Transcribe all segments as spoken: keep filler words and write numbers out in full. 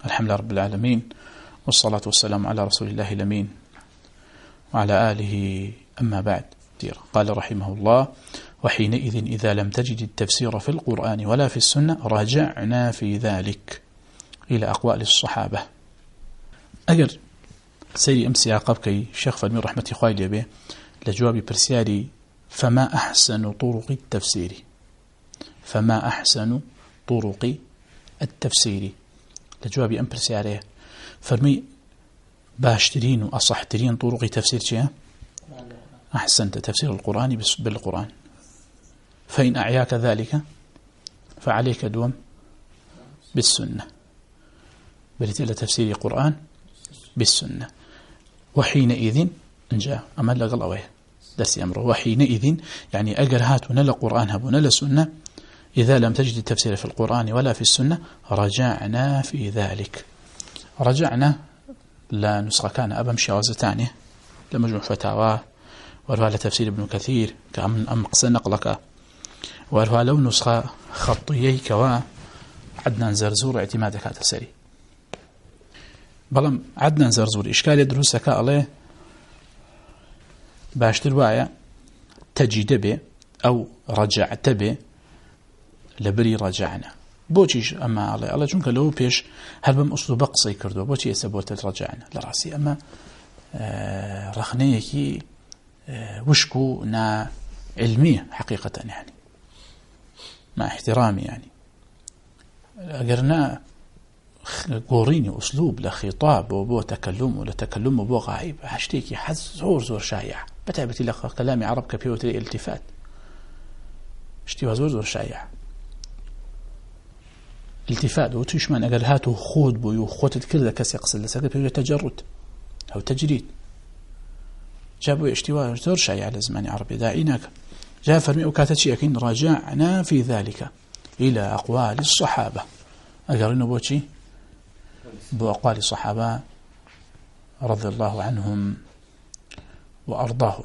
الحمد لله رب العالمين، والصلاة والسلام على رسول الله الأمين وعلى آله. أما بعد، قال رحمه الله: وحينئذ إذا لم تجد التفسير في القرآن ولا في السنة رجعنا في ذلك إلى أقوال الصحابة. أجر سيري أمسي عقبكي الشيخ فالمي رحمة خوالي به لجواب برسياري فما أحسن طرق التفسير فما أحسن طرق التفسير لجواب أم برسياري فرمي باشترين وأصحترين طرق تفسير شيء أحسنت تفسير القرآن بالقرآن، فإن أعياك ذلك فعليك دوم بالسنة، بريت تفسير القرآن بالسنة. وحينئذ انجا أما لغل أويه درسي أمره. وحينئذ يعني أجر هات ونلا قرآن هب ونلا سنة، إذا لم تجد التفسير في القرآن ولا في السنة رجعنا في ذلك. رجعنا لا نسخة كان أبا مشاوزة تانية لمجموع فتاوى وارها تفسير ابن كثير كأمن أم قصة نقلك، وارها لو نسخة خطيي كوا عدنان زرزور اعتمادك هذا سري. بلام عدنان زرزور إشكال يدرسك عليه باشتر وايا تجد به أو رجعت به لبري رجعنا بوچیش أما عليه الله چونك لو بيش هل بم أسلوب قصي كردو بوچي يسبوت رجعنا لراسي أما آه رخنيكي آه وشكو نا علمية حقيقة يعني مع احترامي يعني أجرنا قوريني أسلوب لخطاب وبو تكلم ولا تكلم وبو غايب هشتيكي حز زور زور شايع بتعبتي لك كلامي عرب كبيوتري التفات اشتيها زور زور شايع التفات وتش من أجل هاتو خود بو يخوتت كل كسي قصد لساقل بيجي تجرد أو تجريد جابوا اشتواء زور شايع لزمان عربي داعيناك جاء فرمي وكاتتشي أكين رجعنا في ذلك إلى أقوال الصحابة أقرنوا بوشي بو أقوال الصحابة رضي الله عنهم وأرضاهم.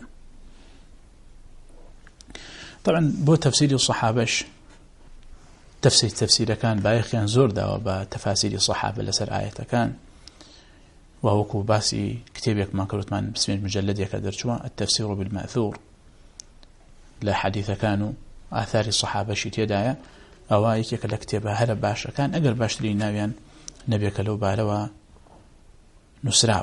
طبعا بو تفسير الصحابة تفسير تفسير كان بايخ كان زور دا وبتفاسير الصحابة لسر آية كان وهو كوباسي كتابك ما كرت من بسم المجلد يكدرشوا التفسير بالمأثور لا حديث كانوا آثار الصحابة شيت يدايا أوايك يكلا كتابها هلا باشا كان أقل باشتري ناويا نبيك لو بالوا نسراو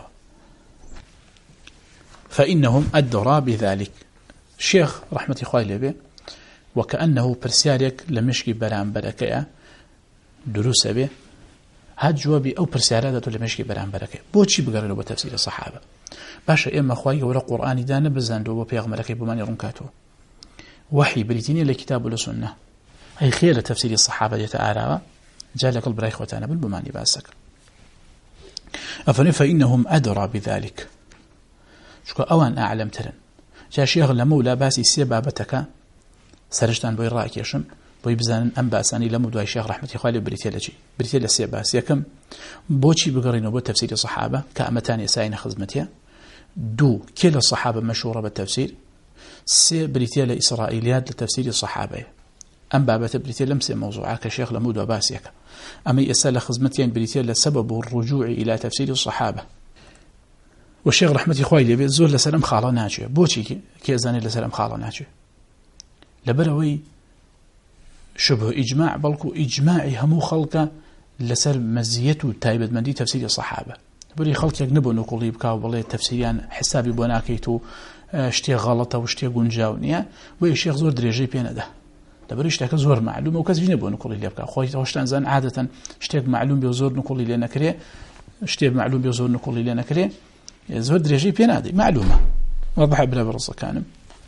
فإنهم أدرى بذلك. الشيخ رحمة خوالي به وكأنه برسياريك لمشكي برام بركة دروس به هاد جوابي أو برسيارات لمشكي برام بركة بوشي بقرنوا بتفسير الصحابة باشا إما خواهي ولا قرآن دانا بزاندو وبيغمركي بماني رنكاتو وحي بريتيني لكتاب والسنة أي خير تفسير الصحابة يتعالى جاء قلب رايخ وتانا بالبماني باسك أفن فإنهم أدرى بذلك شكو أوان أعلم ترن جاء شيخ لمولا باسي سيبابتك سرجتان بوي رأيك يشم بوي بزان أم باساني لمودواي شيخ رحمة خوالي بريتيلا جي بريتيلا سيباس يكم بوشي بقرينو بو تفسير الصحابة كأمتان يساين خزمتها دو كلا الصحابة مشهورة بالتفسير سي بريتيلا إسرائيليات لتفسير الصحابة أم بابت بريتيلا لمسي موضوعا كشيخ لمودوا باسيك أما يسال خزمتين بريتيلا سبب الرجوع إلى تفسير الصحابة والشيخ رحمة خوالي بيزور لسلام خالا ناجي بوشي كيزاني لسلام خالا ناجي لبروي شبه إجماع بلكو إجماعي همو خلقه لسر مزيته تايبد من دي تفسير الصحابة بري خلق يجنبو نقولي بكاو بالله تفسيريان حسابي بوناكيتو اشتي غلطة واشتي قنجاونية ويشيخ زور دريجي بينا ده لبري اشتاك زور معلومة وكذا جنبو نقولي لي بكاو خوي توشتان زان عادة اشتاك معلوم بيزور نقولي لنا كريه اشتاك معلوم بيزور نقولي لنا كريه زور دريجي بينا دي معلومة وضح بلا برصة كانم.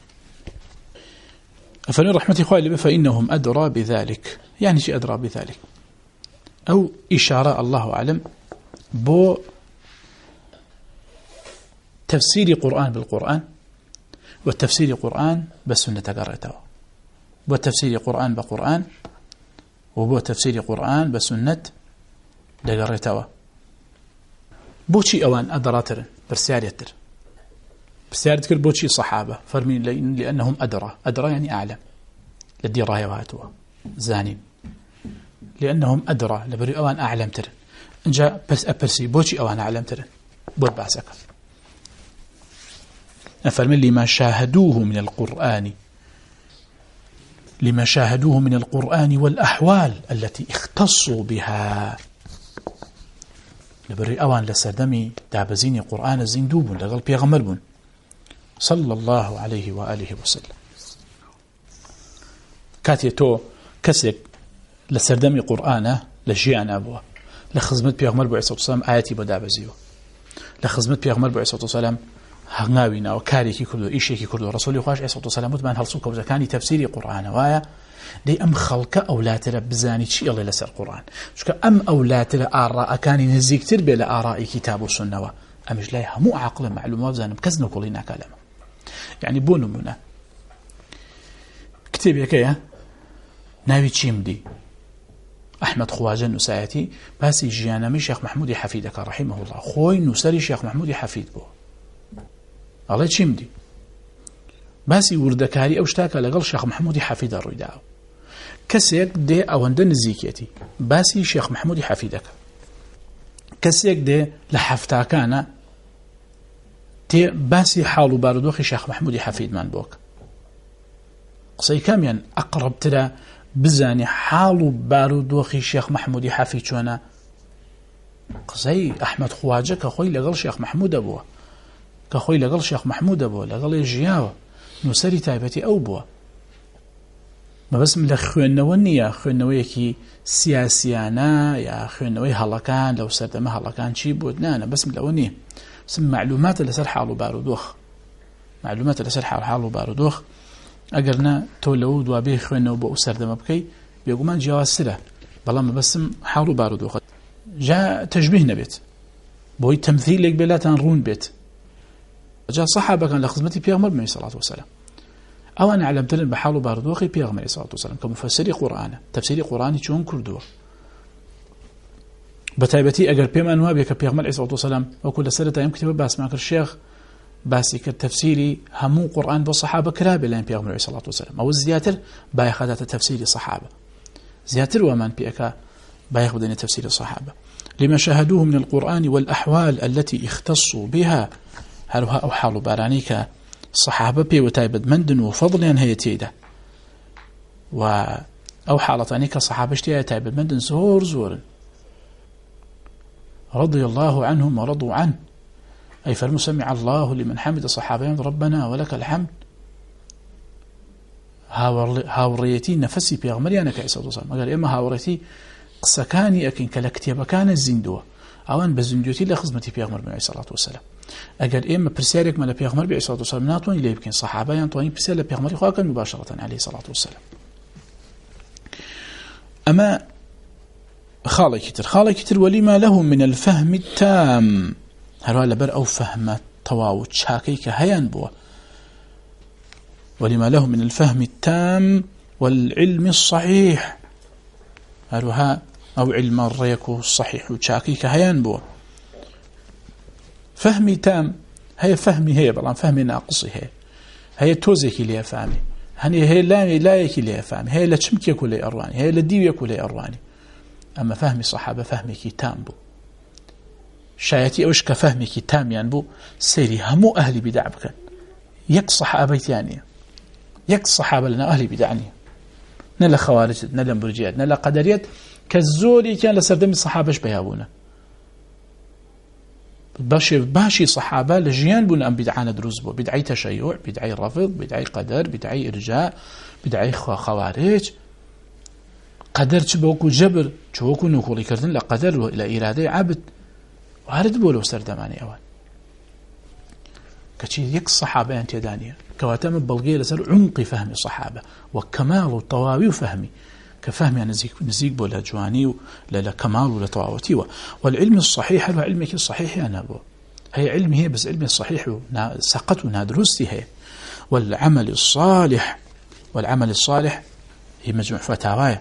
فمن رحمة خوالي فإنهم أدرى بذلك يعني شيء أدرى بذلك أو إشارة الله أعلم بو تفسير قرآن بالقرآن والتفسير قرآن بالسنة قرأته بو تفسير قرآن بقرآن وبو تفسير قرآن بالسنة قرأته بو شيء أوان أدرى تر برسياريتر برسيارة تكر بو شيء صحابة فرمين لأنهم أدرى أدرى يعني أعلم لدي راية وهاتوا زانين لأنهم أدرى لبري أوان أعلم تر انجا بس أبرسي بوشي أو أنا علمترن بود باسك أفرمي لما شاهدوه من القرآن لما شاهدوه من القرآن والأحوال التي اختصوا بها لبري أوان لسردمي دابزيني قرآن الزندوب لغل بيغمر بون صلى الله عليه وآله وسلم كاتي تو كسك لسردمي قرآن لجيان أبوه لخزمة بيغمر بو عيسى والسلام آياتي بدابزيو لخزمة بيغمر بو عيسى والسلام هنگاوینا و کارێکی کردو ئیشێکی کردو ڕسولی خوش عیسی والسلام وتمان هەڵسوو کەوتەکانی تەفسیری قورئانە وایە دەی ئەم خەڵکە ئەولاترە بزانی چی ئەڵێ لەسەر قورئان چونکە ئەم ئەولاترە ئاڕاءەکانی نزیکتر بێ لە ئاڕائی کتاب و سنەوە ئەمش لای هەموو عاقڵە معلومات بزانم کەس نەکۆڵی ناکا لەمە یعنی بۆ نمونە کتێبێکەیە ناوی چیمدی أحمد خواجة نووسایەتی باسی ژیانەمەی شێخ محمودی حەفیدەکە رحمه الله خۆی نووسەری شێخ محمودی حەفید بوو الله چیمدی باسی وردەکاری ئەو شتاکە لەگەڵ شێخ محمودی حەفیدە ڕوویداوە کەسێک دێ ئەوەندە نزیکێتی باسی شێخ محمودی حەفیدەکە کەسێک دێ لە حەفتاکانە تێ باسی حاڵ و بارودۆخی شێخ محمودی حەفیدمان بۆکە قسەی کامیان ئەقربترە بزانی حاڵ و بارودۆخی شێخ محمودی حەفید چۆنە قسەی ئەحمەد خواجە کە خۆی لەگەڵ شێخ محمودە بووە کە خۆی لەگەڵ شێخ محمودە بووە لەگەڵی ژیاوە نووسەری تایبەتی ئەو بووە مەبەستم لە خوێندنەوە نییە خوێندنەوەیەکی سیاسیانە یا خوێندنەوەی هەڵەکان لەو سەردەمە هەڵەکان چی بوو نانە بەسم لەوە نییە بەسم معلوماتە لەسەر حاڵ و بارودۆخ معلوماتە لەسەر حاڵ حاڵ و بارودۆخ ئەگەر نە تۆ لەوە دوابێ خوێندنەوە بۆ ئەو سەردەمە بکەی بێگومان جیاوازترە بەڵام مەبەستم حاڵ و بارودۆخ جا تەشبیه نەبێت بۆی تەمثیلێک بێلاتان ڕوون بێت جا صحابة كان لخدمتي بيغمر بن صلى الله عليه وسلم أو أنا علمتلن بحال باردوخي بيغمر صلى الله عليه وسلم كمفسري قرآن تفسيري قرآني چون كردوه بتايبتي أجر بيمان وابي كبيغمر صلى الله عليه وسلم وكل سنة يوم كتب باس ماكر الشيخ باسي كتفسيري همو قرآن بالصحابة كرابي لين بيغمر صلى الله عليه وسلم أو الزياتر باي خدات تفسيري صحابة زياتر ومان بيأكا باي خدين تفسير الصحابة لما شاهدوه من القرآن والأحوال التي اختصوا بها هروها أو حالو بارانيك صحابة بي وتايبد مندن وفضلين هي تيدا و أو حالتانيك صحابة اشتيا تايبد مندن زور زور رضي الله عنهم ورضوا عنه أي فالمسمع الله لمن حمد صحابين ربنا ولك الحمد هاوريتي نفسي بيغمريانا كعيسى وصال قال إما هاوريتي قسكاني أكين كالكتيبة كان الزندوة أوان بزندوتي لخزمتي بيغمر بن عليه الصلاة والسلام أجل إما برسالك ما لبيغمر بن عليه الصلاة والسلام ناطوني ليه بكين صحابة ينطوني برسال لبيغمر خواكا مباشرة عليه الصلاة والسلام أما خالي كتر خالي كتر ولما له من الفهم التام هروا لبر أو فهم تواو شاكيك هيان بوا ولما له من الفهم التام والعلم الصحيح هروها أو علم الريك الصحيح وشاكيك هيان بوا فهمي تام هي فهمي هي بلان فهمي ناقصي هي هي توزيكي ليها فهمي هني هي لا لا يكي ليها فهمي هي لا تشمك يكون لي أرواني هي لا ديو يكون لي أرواني أما فهمي صحابة فهمي كي تام بو شايتي أوش كفهمي كي تام ينبو سيري همو أهلي بدع بكن يك صحابة ثانية يك صحابة لنا أهلي بدعني نلا خوارج نلا مرجئات نلا قدريات كالزولي كان لسردم الصحابة بيابونا باشي باشي صحابة لجيان بون أم بدعانا دروز بو بدعي تشيع بدعي رفض بدعي قدر بدعي إرجاء بدعي خوارج قدر تبوكو جبر تبوكو نقولي كردن لقدر إلى إرادة عبد وارد بولو سردماني أول كشي يك الصحابة أنت دانية كواتم البلغية لسر عمق فهم الصحابة وكمال الطواوي وفهمي كفهمي يعني نزيك نزيك بولا جواني ولا كمال ولا طواوتي والعلم الصحيح هو علمك الصحيح أنا بو هي علمي هي بس علمي الصحيح سقط ونادرستي هي والعمل الصالح والعمل الصالح هي مجموع فتاوى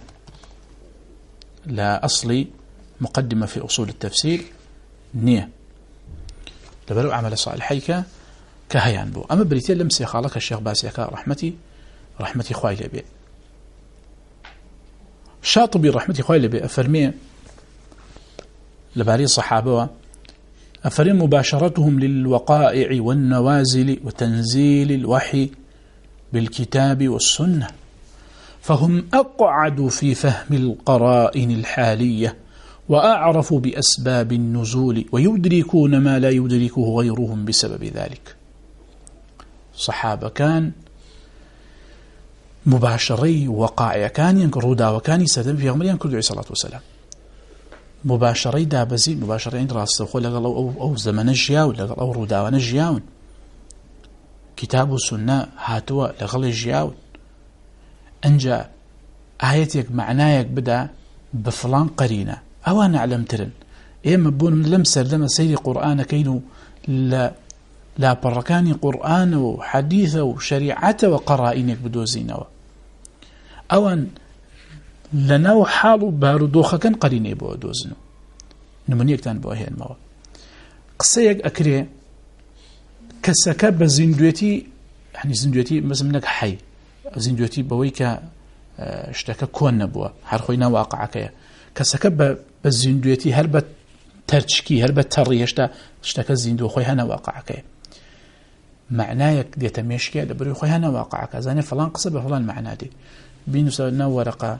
لا أصلي مقدمة في أصول التفسير نية لبرو عمل صالح هيك كهيان بو أما بريتين لمسي خالك الشيخ باسيكا رحمتي رحمتي خواي لبي شاطبي رحمتي خواي لبي أفرمي لباري صحابة أفرم مباشرتهم للوقائع والنوازل وتنزيل الوحي بالكتاب والسنة، فهم أقعد في فهم القرائن الحالية وأعرف بأسباب النزول ويدركون ما لا يدركه غيرهم بسبب ذلك. صحابة كان مباشري وقائع كان ينكرودا وكان يستدم في عمر ينكر عليه الصلاة والسلام مباشري دابزي مباشرين راس خو لقل أو, أو زمن الجياو لقل أو روداوان الجياون كتاب السنة هاتوا لقل الجياو أنجا آياتك معنايك بدأ بفلان قرينة أو أنا أعلم ترن إيه مبون من لمسر لما سيري قرآن كينو لا لا بركاني قرآن وحديث وشريعة وقرائنك بدوزينه أوان لناو حالو بارودوخا كان قريني بو دوزنو نمونيك تان بو هي الموا قصيك أكري كسكا بزندويتي يعني زندويتي مثل منك حي زندويتي بويكا اشتكا كون نبوه هر خوينا واقعك كسكا بزندويتي هربة ترشكي هربة تريشتا اشتكا زندو خوي هنا واقعك معنايك ديتا ميشكي دبري خوي هنا واقعك زاني فلان قصة بفلان معنى دي بينو سوالنا ورقة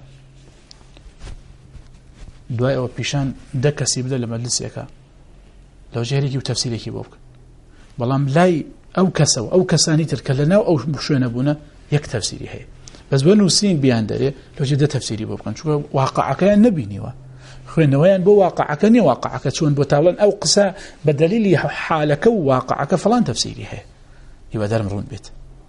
دواء أو بيشان دكا سيبدا لمجلسيكا لو جهريكي وتفسيريكي بوك بلام لاي أو كسو أو كساني تركلنا أو مشونا بونا يك تفسيري هي بس بنو سين بيان داري لو جدا تفسيري بوك نشوف واقعك النبي وا خوينا وين بو واقعك ني واقعك شلون بتاولن أو قصة بدليل حالك وواقعك فلان تفسيري هي يبقى دار مرون بيت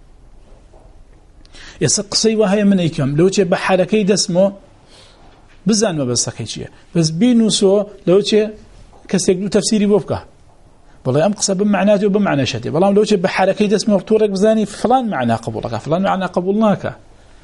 يسقسي وهي من ايكم لو تي بحركي دسمو بزان ما بس كيشيه بس بينوسو لو تي كسيغلو تفسيري بوفكا والله ام قصه بمعناته وبمعنى شدي والله لو تي بحركي دسمو تورك بزاني فلان معنى قبولك فلان معنى قبولناك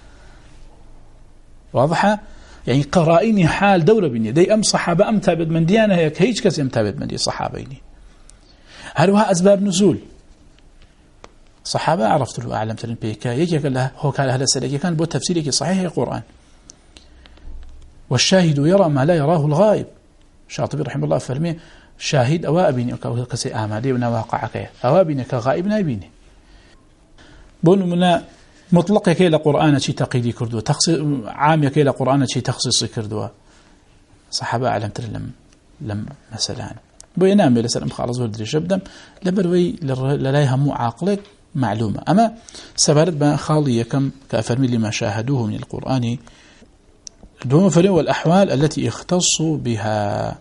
واضحه يعني قرائني حال دوله بني دي ام صحابه ام تابد من ديانه هيك هيك كسم تابد من دي صحابيني هل هو اسباب نزول صحابة عرفت له أعلم ترين بيكا يجي قال له هو كان أهل السلك كان بو تفسيرك صحيح القرآن والشاهد يرى ما لا يراه الغائب الشاطبي رحمه الله فرمي شاهد أوابيني كسي آمالي ونواقعك أوابيني كغائب نايبيني بون منا مطلق يكي لقرآن شي تقيدي كردو تخصيص عام يكي لقرآن شي تخصيص كردو صحابة أعلم ترين لم لم مثلا بو ينام لسلام خالص ولدري شبدم لبروي لا يهمو عاقلك معلومة أما سبارت بان خالية كم كأفرمي لما شاهدوه من القرآن دون فريق والأحوال التي اختصوا بها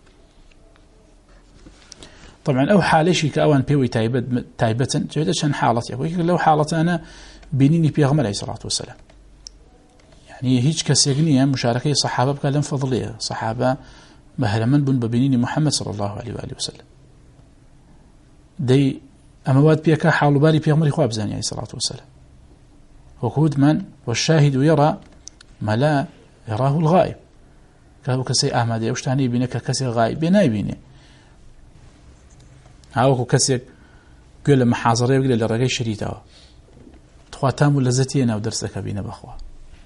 طبعا أو حاليشي كأوان بيوي تايبة تايبة جيدة شان حالتي أقول لو حالتي أنا بينيني بيغمر عليه الصلاة والسلام يعني هيج كسيقنية مشاركة صحابة بكالم فضلية صحابة مهرمن بن ببينيني محمد صلى الله عليه وآله وسلم دي أموات بيكا حالو بالي بيغمري خواب زاني عليه الصلاة والسلام وكود من والشاهد يرى ما لا يراه الغائب كهو كسي أحمد يوشتاني بينك كسي غائب بيناي بيني هاوكو كسي قول لما حاضر يقول لرقاي شريطة تخواتام ولزتينا ودرسك بينا بأخوة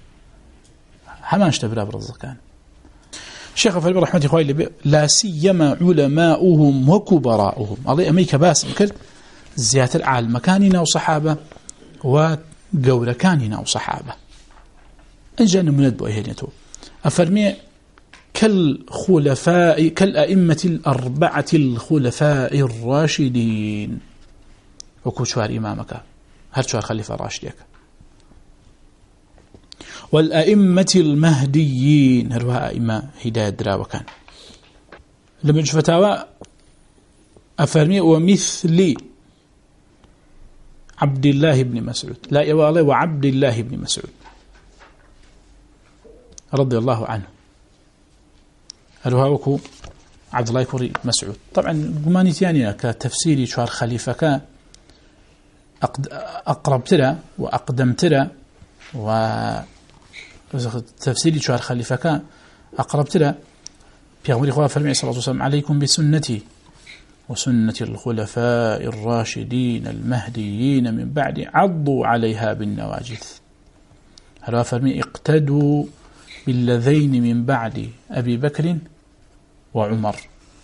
همانش تبرا برزقان الشيخ فالبي رحمة الله عليه لا سيما علماؤهم وكبراؤهم الله أميك باس بكل زيادة العالم مكاننا وصحابة وقول كاننا وصحابة انجانا مند بأهليته أفرمي كالخلفاء كالأئمة الأربعة الخلفاء الراشدين وكوشوار إمامك هرشوار خليفة راشديك والأئمة المهديين هرها أئمة هداية دراوة كان لما نشوف فتاوى أفرمي ومثل عبد الله بن مسعود لا يوالي وعبد الله بن مسعود رضي الله عنه هرها وكو عبد الله كوري مسعود طبعا قماني تياني كتفسيري شوار خليفة كان أقرب ترى وأقدم ترى و تفسيري شوار خليفة كان أقرب ترى بيغمري خواه فرمي صلى الله عليه وسلم عليكم بسنتي وسنة الخلفاء الراشدين المهديين من بعد عضوا عليها بالنواجذ هل فرمي اقتدوا بالذين من بعد أبي بكر وعمر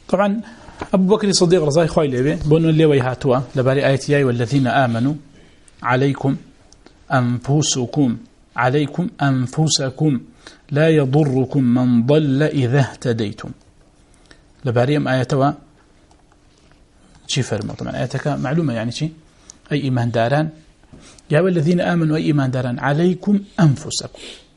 طبعا أبو بكر الصديق رضي الله عنه بأنه اللي ويهاتوا لباري آياتي والذين آمنوا عليكم أنفسكم عليكم أنفسكم لا يضركم من ضل إذا اهتديتم لباريهم آياتوا شي فرموا طبعا آياتك معلومة يعني شي أي إيمان داران يا والذين آمنوا أي إيمان داران عليكم أنفسكم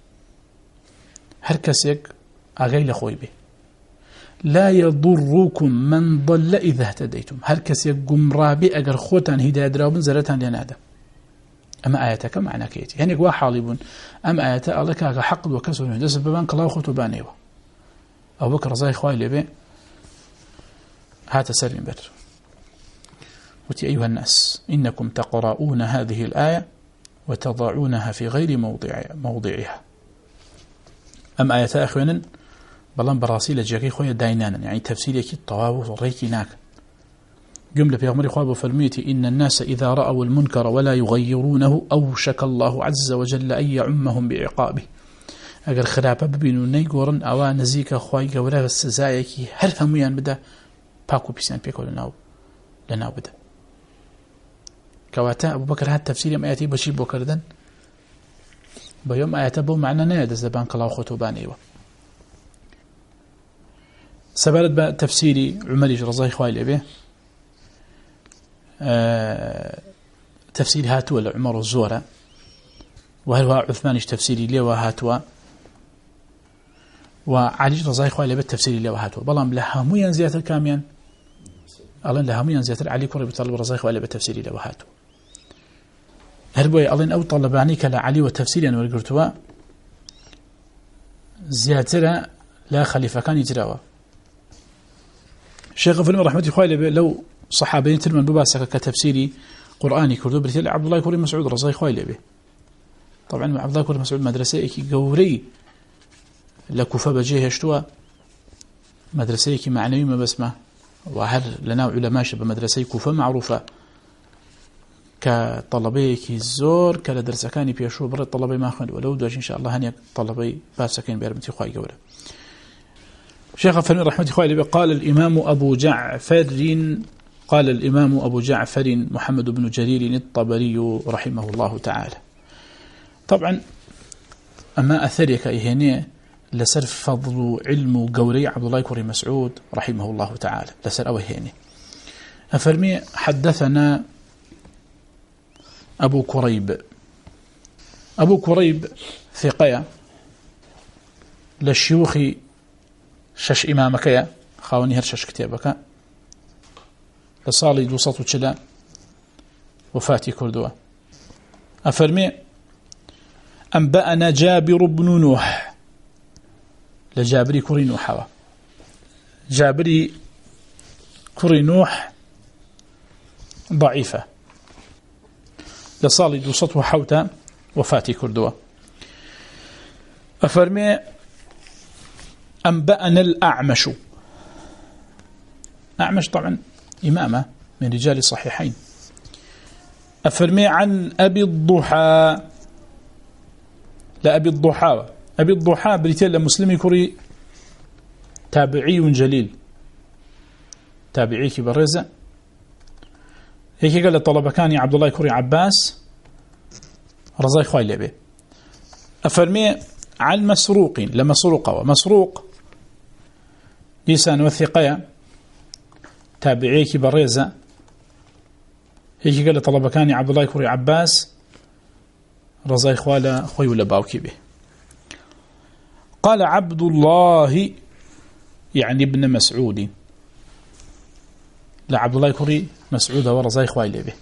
هركسيك أغيل خوي به لا يضركم من ضل إذا اهتديتم هركسيك قمرابي أقر خوتان هداية دراوبن زرتان لنادم أما آياتك معنى كيتي يعني قوا حالبون أما آياتك الله كاك حق وكسر دس ببان كلاو خوتو بانيوا أبو بكر رضي خوي لبي هات سلم بر وتي أيها الناس إنكم تقرؤون هذه الآية وتضعونها في غير موضع موضعها أما آيات أخوانا بلان براسي لجاكي خويا داينانا يعني تفسيرك الطواب وريكي ناك جملة في أمر خواب فرميتي إن الناس إذا رأوا المنكر ولا يغيرونه أوشك الله عز وجل أن يعمهم بعقابه أقل خرابة ببينو نيقورن أو نزيك خواي قولا السزايكي هل فهميان بدا باكو بيسان بيكو لناو لناو بدا كواتا أبو بكر هات تفسير يوم آياتي بشي بوكر دن بيوم آياتا بو معنى نايد زبان كلاو خطوبان إيوه سبالت بقى تفسيري عمري رضي خواه لأبيه آه تفسير هاتوا لعمر الزورة وهل هو عثمانيش تفسيري ليه وهاتوا وعلي رضي خواه لأبيه تفسيري ليه وهاتوا بلام لهامويا زيادة كاميان ألين لهامويا زيادة علي كوري بطلب رضي خواه لأبيه تفسيري ليه وهاتوا هربوي ألين أو طلباني كلا علي وتفسيري أنه القرتوا زيادة لا خليفة كان يجراوا الشيخ فلم رحمة الله لو صحابين تلمن بباسك كتفسيري قرآني كردو بريتل عبد الله كوري مسعود رضي الله عنه طبعا عبد الله كوري مسعود مدرسة كي قوري لكوفة بجيه اشتوا مدرسة كي معنوي ما بسمه وهل لنا علماء شبه مدرسة كوفة معروفة كطلبي كي زور كلا درس كاني بيشو برد طلبي ما خند ولو دوج إن شاء الله هني طلبي باسكين بيرمتي خواي قوله شيخ فلم رحمة الله قال الإمام أبو جعفر قال الإمام أبو جعفر محمد بن جرير الطبري رحمه الله تعالى طبعا أما أثريك إهنية لسر فضل علم قوري عبد الله كوري مسعود رحمه الله تعالى لسر أو إهنية أفرمي حدثنا أبو كريب أبو كريب ثقية للشيوخ شش إمامك يا خاوني هرشش كتابك لصالي دوسط وشلا وفاتي كردوة أفرمي أنبأنا جابر بن نوح لجابري كوري نوح جابري كوري نوح ضعيفة لصالي دوسط وحوتا وفاتي كردوة أفرمي أنبأنا الأعمش أعمش طبعا إمامة من رجال الصحيحين أفرمي عن أبي الضحى لا أبي الضحى أبي الضحى بريتيل مسلمي كوري تابعي جليل تابعي كبرزة هيك قال الطلبة كان عبد الله كوري عباس رضي خوي لبي أفرمي عن مسروق لمسروق ومسروق لسان وثقية تابعي كبرزة هيك قال الطلبة كان عبد الله كوري عباس رضي خوي خوي ولا باوكي به قال عبد الله يعني ابن مسعود لا عبد الله كوري مسعود ورضي خوي به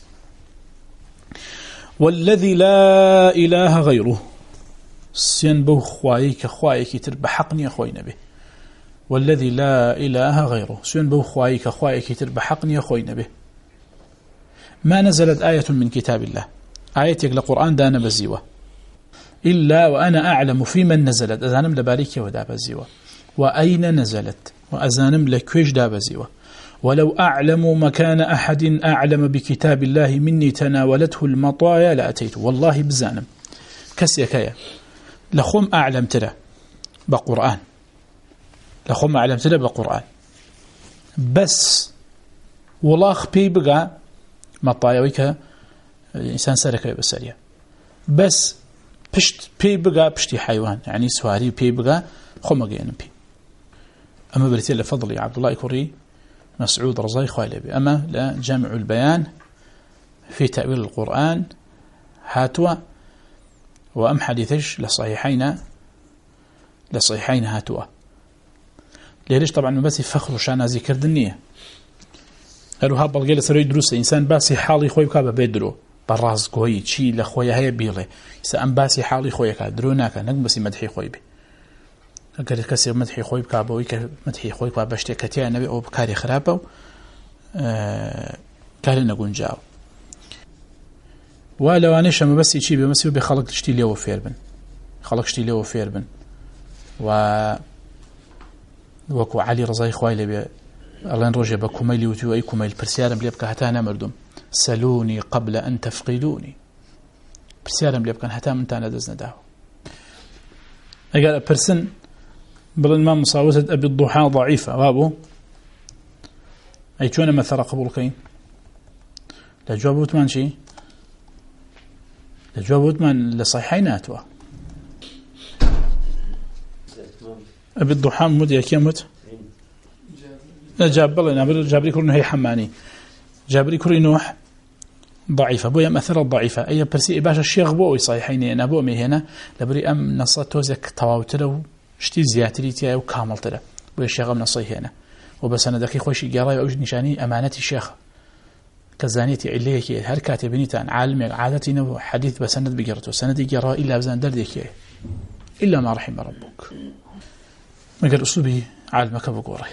والذي لا إله غيره سين بو خوايك خوايك ترب حقني أخوينا به والذي لا إله غيره سين بو خوايك خوايك ترب حقني أخوينا به ما نزلت آية من كتاب الله آيتك لقرآن دانا بزيوة إلا وأنا أعلم في من نزلت أزانم لباريك ودا بزيوة وأين نزلت وأزانم لكوش دا بزيوة ولو أعلم مكان أحد أعلم بكتاب الله مني تناولته المطايا لأتيت والله بزانم كسي كيا لخم أعلم ترى بقرآن لخم أعلم ترى بقرآن بس ولاخ بي بقى مطايويك إنسان سركة بسرية بس بشت بي بقى بشتي حيوان يعني سواري بي بقى خمقين بي أما بريتيل لفضلي عبد الله كوري مسعود رضاي خوالبي أما لا جامع البيان في تأويل القرآن هاتوا وأم حديثش لصحيحين لصحيحين هاتوا ليش طبعا بس فخر شان ذكر النية قالوا هاب الجيل سري دروس إنسان باسي حالي خوي بكابه بدرو براز قوي شي لخويا هي بيله سأم باسي حالي خويا كدرونا كان بس مدحي خوي بي أقدر كسر مدحي خوي بكابه ويك مدحي خوي بكابه بشتى كتير نبي أو بكاري خرابه آه كارنا جنجاو ولو أنا شم بس يشي بمسيو بخلق شتي ليه وفيربن خلق شتي ليه وفيربن و وكو علي رضاي خوالي بي الله نرجع بكميل وتو أي كميل برسيارم ليبك هتانا مردم سلوني قبل أن تفقدوني برسيارم ليبك هتا من تانا دزنا داو أقال برسن بلن ما مصاوسة أبي الضحى ضعيفة وابو أي شوانا مثلا قبول كين لا جواب وثمان شي لا جواب وثمان لصحيحيناتوا أبي الضحى مدي كيمت جاب بالله جابري كرنه هي حماني جابري كري نوح ضعيفة بويا مثلا ضعيفة أي برسي باشا الشيخ بوي صحيحين أنا بو مي هنا لبري أم نصات توزك تواوتره وشتي زياتري تيا وكامل تره بويا الشيخ أم نصيه هنا وبس أنا دقيق خوش جراي أوج نشاني أمانتي الشيخ كزانيتي عليه كي هر كاتبني تان عالم عادتي نو حديث بسند بجرته سند جراء إلا بزان دردك إلا ما رحم ربك ما قال أسلوبي عالمك بقوره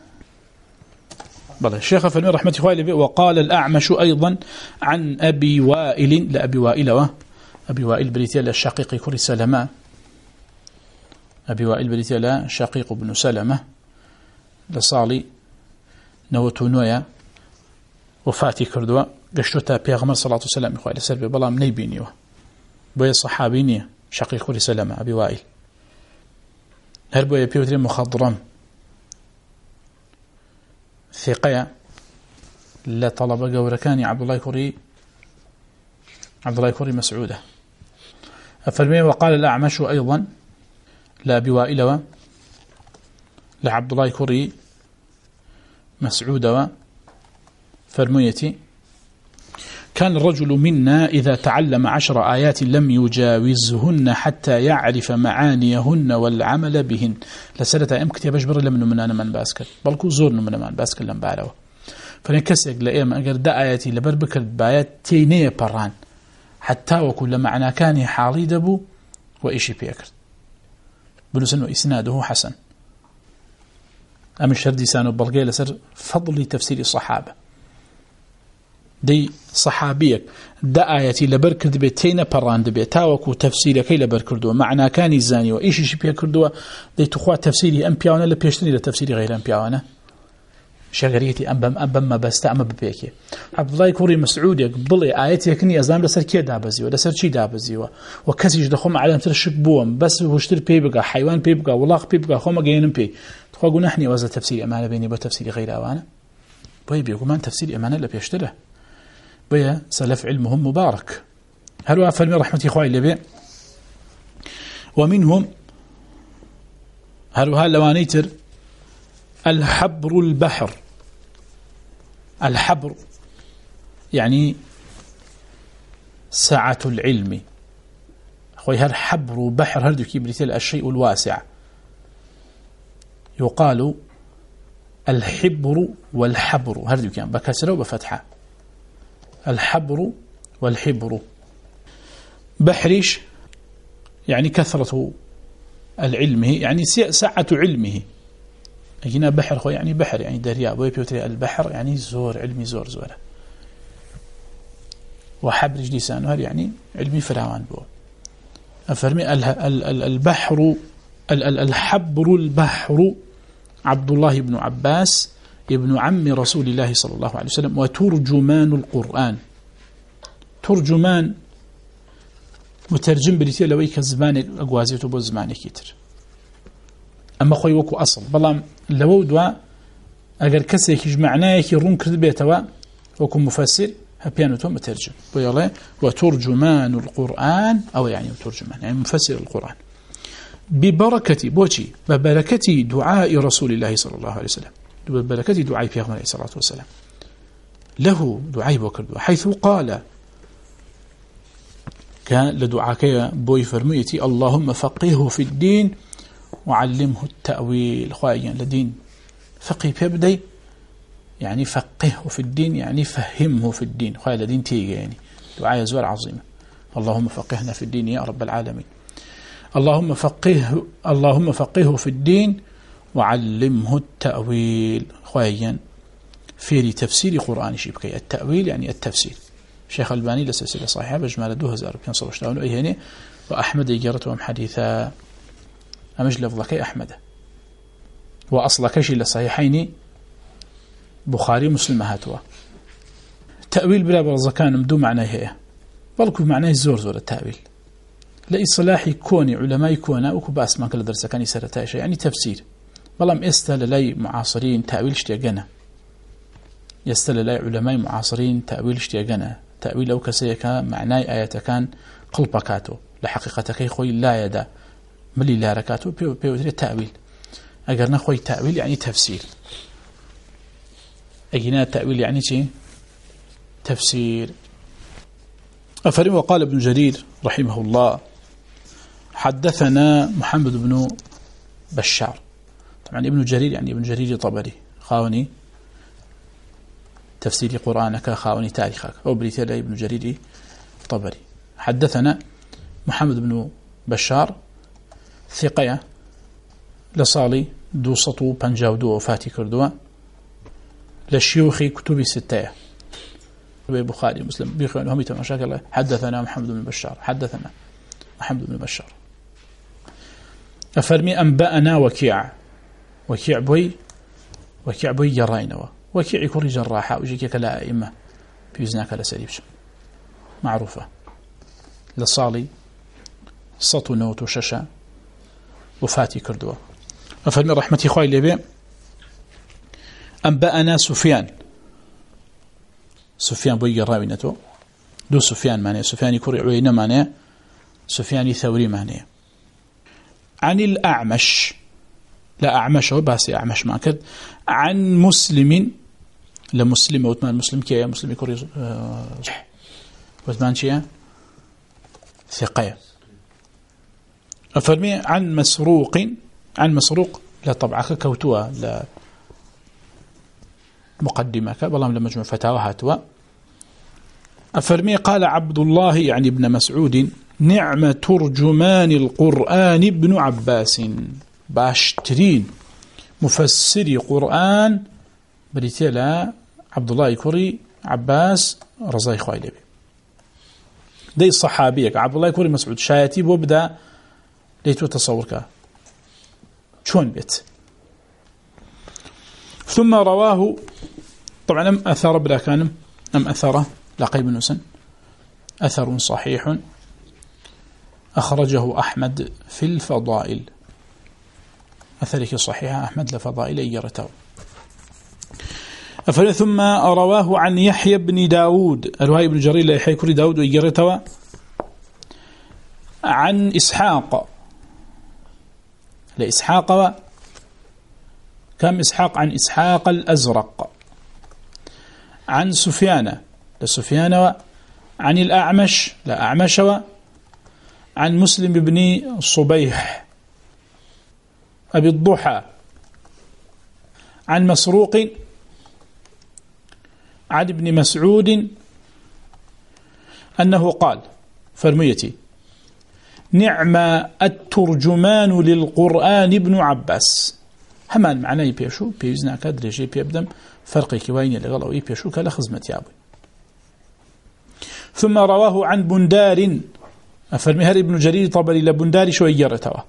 بلى الشيخ فالمين رحمة الله وقال الأعمش أيضا عن أبي وائل لأبي وائل أبي وائل بريتيال الشقيق كري سلمة أبي وائل بريتيال الشقيق بن سلمة لصالي نوتونويا وفاتي كردوا قشتوتا بيغمر صلى الله عليه وسلم إخوة لسربي بلا من يبينيوه بوي صحابيني شقيق كري سلمة أبي وائل هربوا يبيوتري مخضرم ثقية لا طلب جوركاني عبد الله كوري عبد الله كوري مسعودة أفرمي وقال الأعمش أيضا لا بوائل لعبد الله كوري مسعودة فرميتي كان الرجل منا إذا تعلم عشر آيات لم يجاوزهن حتى يعرف معانيهن والعمل بهن لسلة أم كتير بجبر لمن من من باسكت بلكو زور من من باسكت لم بعرفه فنكسر لأيام أجر دا آياتي لبربكر بآيات تينية بران حتى وكل معنى كان حالي دبو وإيشي بيكر بلسنه إسناده حسن أم الشردي سانو بلغي لسر فضل تفسير الصحابة دي صحابيك دا آياتي لبركرد بيتين بران دبي تاوكو تفسيري كي لبركردو معنى كان الزاني وإيش شبيه كردو دي تخوى تفسيري أمبياوانا لبيشتري لتفسيري غير أمبياوانا شغريتي أمبم أمبم ما بستعمل ببيكي عبد الله كوري مسعود يقبلي آياتي كني أزام لسر كي دابزيو لسر شي دابزيو وكسيش دخوم على مثل الشك بوم بس وشتر بيبقى حيوان بيبقى ولاق بيبقى خوما جينم بي تخوى قلنا نحن وزا تفسيري أمانة بيني بتفسيري غير أوانا بيبي يقول تفسيري أمانة لبيشتره بيا سلف علمهم مبارك هل وافل من رحمة إخوائي اللي بي ومنهم هل وهالوانيتر الحبر البحر الحبر يعني سعة العلم أخوي هل حبر بحر هل كيبريتل الشيء الواسع يقال الحبر والحبر هل كان بكسره وبفتحه الحبر والحبر بحرش يعني كثرة العلم يعني سعة علمه هنا بحر خو يعني بحر يعني دريا ويبيوتري البحر يعني زور علمي زور زورة وحبر لسانه يعني علمي فراوان بو أفرمي البحر الحبر البحر عبد الله بن عباس ابن عم رسول الله صلى الله عليه وسلم وترجمان القرآن ترجمان مترجم بريتيا لويك زمان أقوازيته بو زمان كتر أما خوي وكو أصل بلام لو دوا أجر كسيك معناه يرون كذب يتوا وكم مفسر هبيانته مترجم ويلا وترجمان القرآن أو يعني ترجمان يعني مفسر القرآن ببركة بوشي ببركة دعاء رسول الله صلى الله عليه وسلم ببركة دعاء في عليه الصلاة والسلام له دعاء بكر حيث قال كان لدعاك بوي فرميتي اللهم فقهه في الدين وعلمه التأويل خوايا لدين فقه بيبدي يعني فقهه في الدين يعني فهمه في الدين خوايا لدين تيجي يعني دعاء زوار عظيمة اللهم فقهنا في الدين يا رب العالمين اللهم فقهه اللهم فقهه في الدين وعلمه التأويل خوايا في تفسير قرآن شبكي التأويل يعني التفسير شيخ الباني لسلسلة صحيحة بجمال دو هزار بينصر وشتاون أي هنا وأحمد يجرتهم حديثا أمج لفظك أحمد وأصلك شيء لصحيحين بخاري مسلم هاتوا تأويل بلا برزكان مدو معناه هي بلكو معناه زور زور التأويل لإصلاح كوني علماء كونا وكو باس ما كل درس كان يسرتها شيء يعني تفسير بلام استل لي معاصرين تأويل اشتياقنا يستل لي علماء معاصرين تأويل اشتياقنا تأويل أو كسيك معناه آيات كان قلبكاتو لحقيقتك خوي لا يدا ملي لا ركاتو بيو بيو التأويل أجرنا خوي تأويل يعني تفسير أجينا التأويل يعني شيء تفسير أفرم وقال ابن جرير رحمه الله حدثنا محمد بن بشار طبعا ابن جرير يعني ابن جرير طبري خاوني تفسير قرآنك خاوني تاريخك أو بريتيلا ابن جرير طبري حدثنا محمد بن بشار ثقية لصالي دو سطو بنجاو دو وفاتي كردوا للشيوخ كتب ستة بخاري مسلم بيخوان هم يتمشاكل حدثنا محمد بن بشار حدثنا محمد بن بشار أفرمي أنبأنا وكيع وكيع بوي وكيع بوي جرينوا وكيع يكون جراحة وجيك كلا أئمة بيزناك لسريبش معروفة لصالي سطو نوت وششا وفاتي كردوا أفرمي رحمتي خوي لبي أنبأنا سفيان سفيان بوي جراوينته دو سفيان معناه سفيان يكون عوينة معناه سفيان ثوري معناه عن الأعمش لا أعمش هو باسي أعمش ما كد عن مسلم لمسلم وثمان مسلم كي مسلم يكون وثمان شيء ثقة أفرمي عن مسروق عن مسروق لا طبعا كوتوا لا مقدمك والله لما مجموع فتاوى هاتوا أفرمي قال عبد الله يعني ابن مسعود نعم ترجمان القرآن ابن عباس باشترين مفسري قرآن بريتيلا عبد الله يكوري عباس رضاي خوالي دي الصحابيك عبد الله يكوري مسعود شايتي وبدأ ليتو تصورك شون بيت ثم رواه طبعا أم أثر بلا كان أم أثره لقي بن سن أثر صحيح أخرجه أحمد في الفضائل أثرك صحيح أحمد لفضائل إيرته أفلا ثم رواه عن يحيى بن داود الوهي بن جرير ليحيى كري داود وإيرته عن إسحاق لإسحاق كم إسحاق عن إسحاق الأزرق عن سفيان لسفيان عن الأعمش لا أعمش عن مسلم بن صبيح أبي الضحى عن مسروق عن ابن مسعود أنه قال فرميتي نعم الترجمان للقرآن ابن عباس همان معناه بيشو بيزنا كادر شيء بيبدم فرقي كوين اللي غلوا يبيشو كلا خزمة يابي ثم رواه عن بندار أفرمي ابن جرير طبري لبندار شو يجرتوا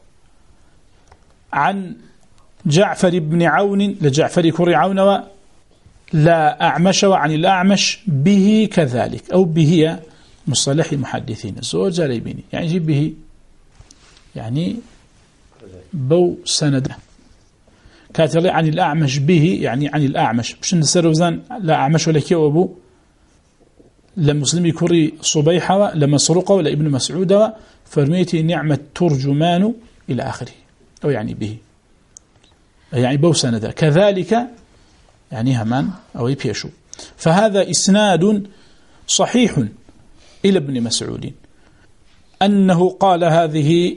عن جعفر بن عون لجعفر كري عون لا أعمش وعن الأعمش به كذلك أو به مصطلح المحدثين الزوج عليبيني يعني جيب به يعني بو سند كاتلي عن الأعمش به يعني عن الأعمش مش نسروزان لا أعمش ولا كيو أبو لمسلم يكوري صبيحة لمسروقة ولا ابن مسعود فرميتي نعمة ترجمان إلى آخره أو يعني به يعني بوسند كذلك يعني همان أو يبيشو فهذا إسناد صحيح إلى ابن مسعود أنه قال هذه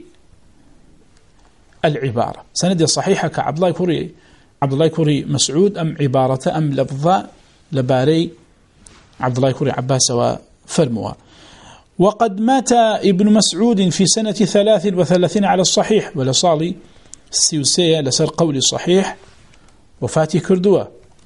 العبارة سند صحيحة كعبد الله كوري عبد الله كوري مسعود أم عبارة أم لفظة لباري عبد الله كوري عباس وفرموا وقد مات ابن مسعود في سنة ثلاث وثلاثين على الصحيح ولصالي السيوسية لسر قولي صحيح وفاتي كردوة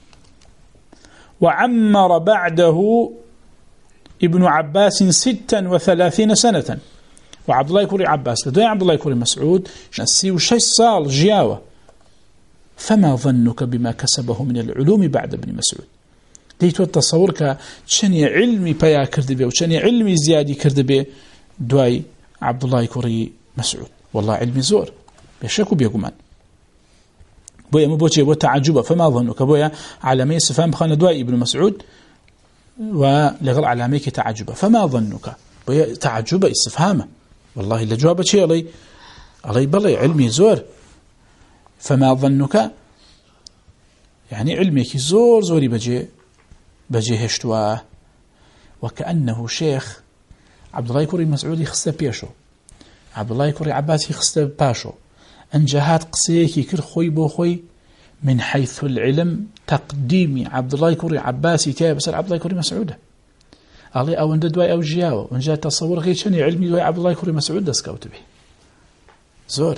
وعمر بعده ابن عباس ستا وثلاثين سنة وعبد الله يكوري عباس لدوين عبد الله يكوري مسعود السيو شش صال جياوة فما ظنك بما كسبه من العلوم بعد ابن مسعود ديتو التصور كشني علمي بيا كردبه وشني علمي زيادي كردبه دواي عبد الله يكوري مسعود والله علمي زور بشكو بيقومان بويا مبوتي بو تعجبه فما ظنك بويا علامي استفهام خان دواي ابن مسعود ولغل علاميك تعجبه فما ظنك بويا تعجبه استفهامه والله اللي جوابه شيء علي علي بلي علمي زور فما ظنك يعني علمك زور زوري بجي بجي هشتواه وكأنه شيخ عبد الله يكوري مسعودي خسته بيشو عبد الله يكوري عباسي خسته باشو انجهات قسيكي كر خوي بو خوي من حيث العلم تقديمي عبد الله يكوري عباسي تياب بس عبد الله يكوري مسعوده علي او اند دواي او جياو وان جاء تصور غير شنو علمي دواي عبد الله يكوري مسعود دسكوت به زور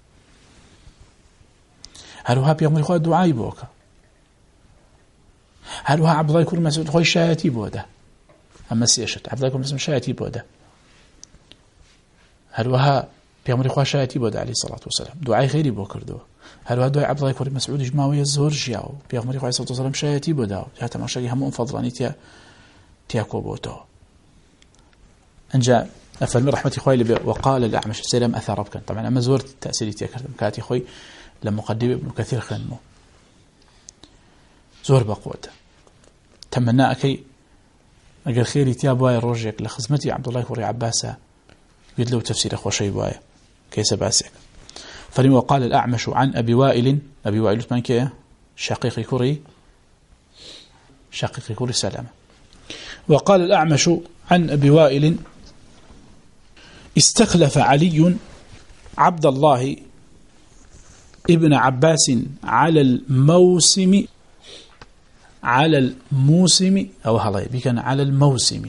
هروها بيامر خو دعاي بوكا هروها عبد الله يكوري مسعود خوي شايتي بوده اما سيشت عبد الله يكوري مسعود شايتي بوده هروها بيامر خو شايتي بوده عليه الصلاه والسلام دعاي خيري بوكردو هروها دواي عبد الله يكوري مسعود جماوي الزور جياو بيامر خو عليه الصلاه والسلام شايتي بوده حتى ما شاي هم فضلانيتيا تياكو بوتو انجا افلم رحمتي خوي وقال الاعمش سلام اثر كان طبعا اما زورت التاثير تياكرت كاتي خوي لمقدم ابن كثير خنمو زور بقوته تمنى اكي اجل خيري تيابواي روجك لخدمتي عبد الله كوري عباسه قلت له تفسير اخو شي باي كيس باسك فلم وقال الاعمش عن ابي وائل ابي وائل اسمه كيه شقيق كوري شقيق كوري سلامه وقال الأعمش عن أبي وائل استخلف علي عبد الله ابن عباس على الموسم على الموسم أو هلاي بكان على الموسم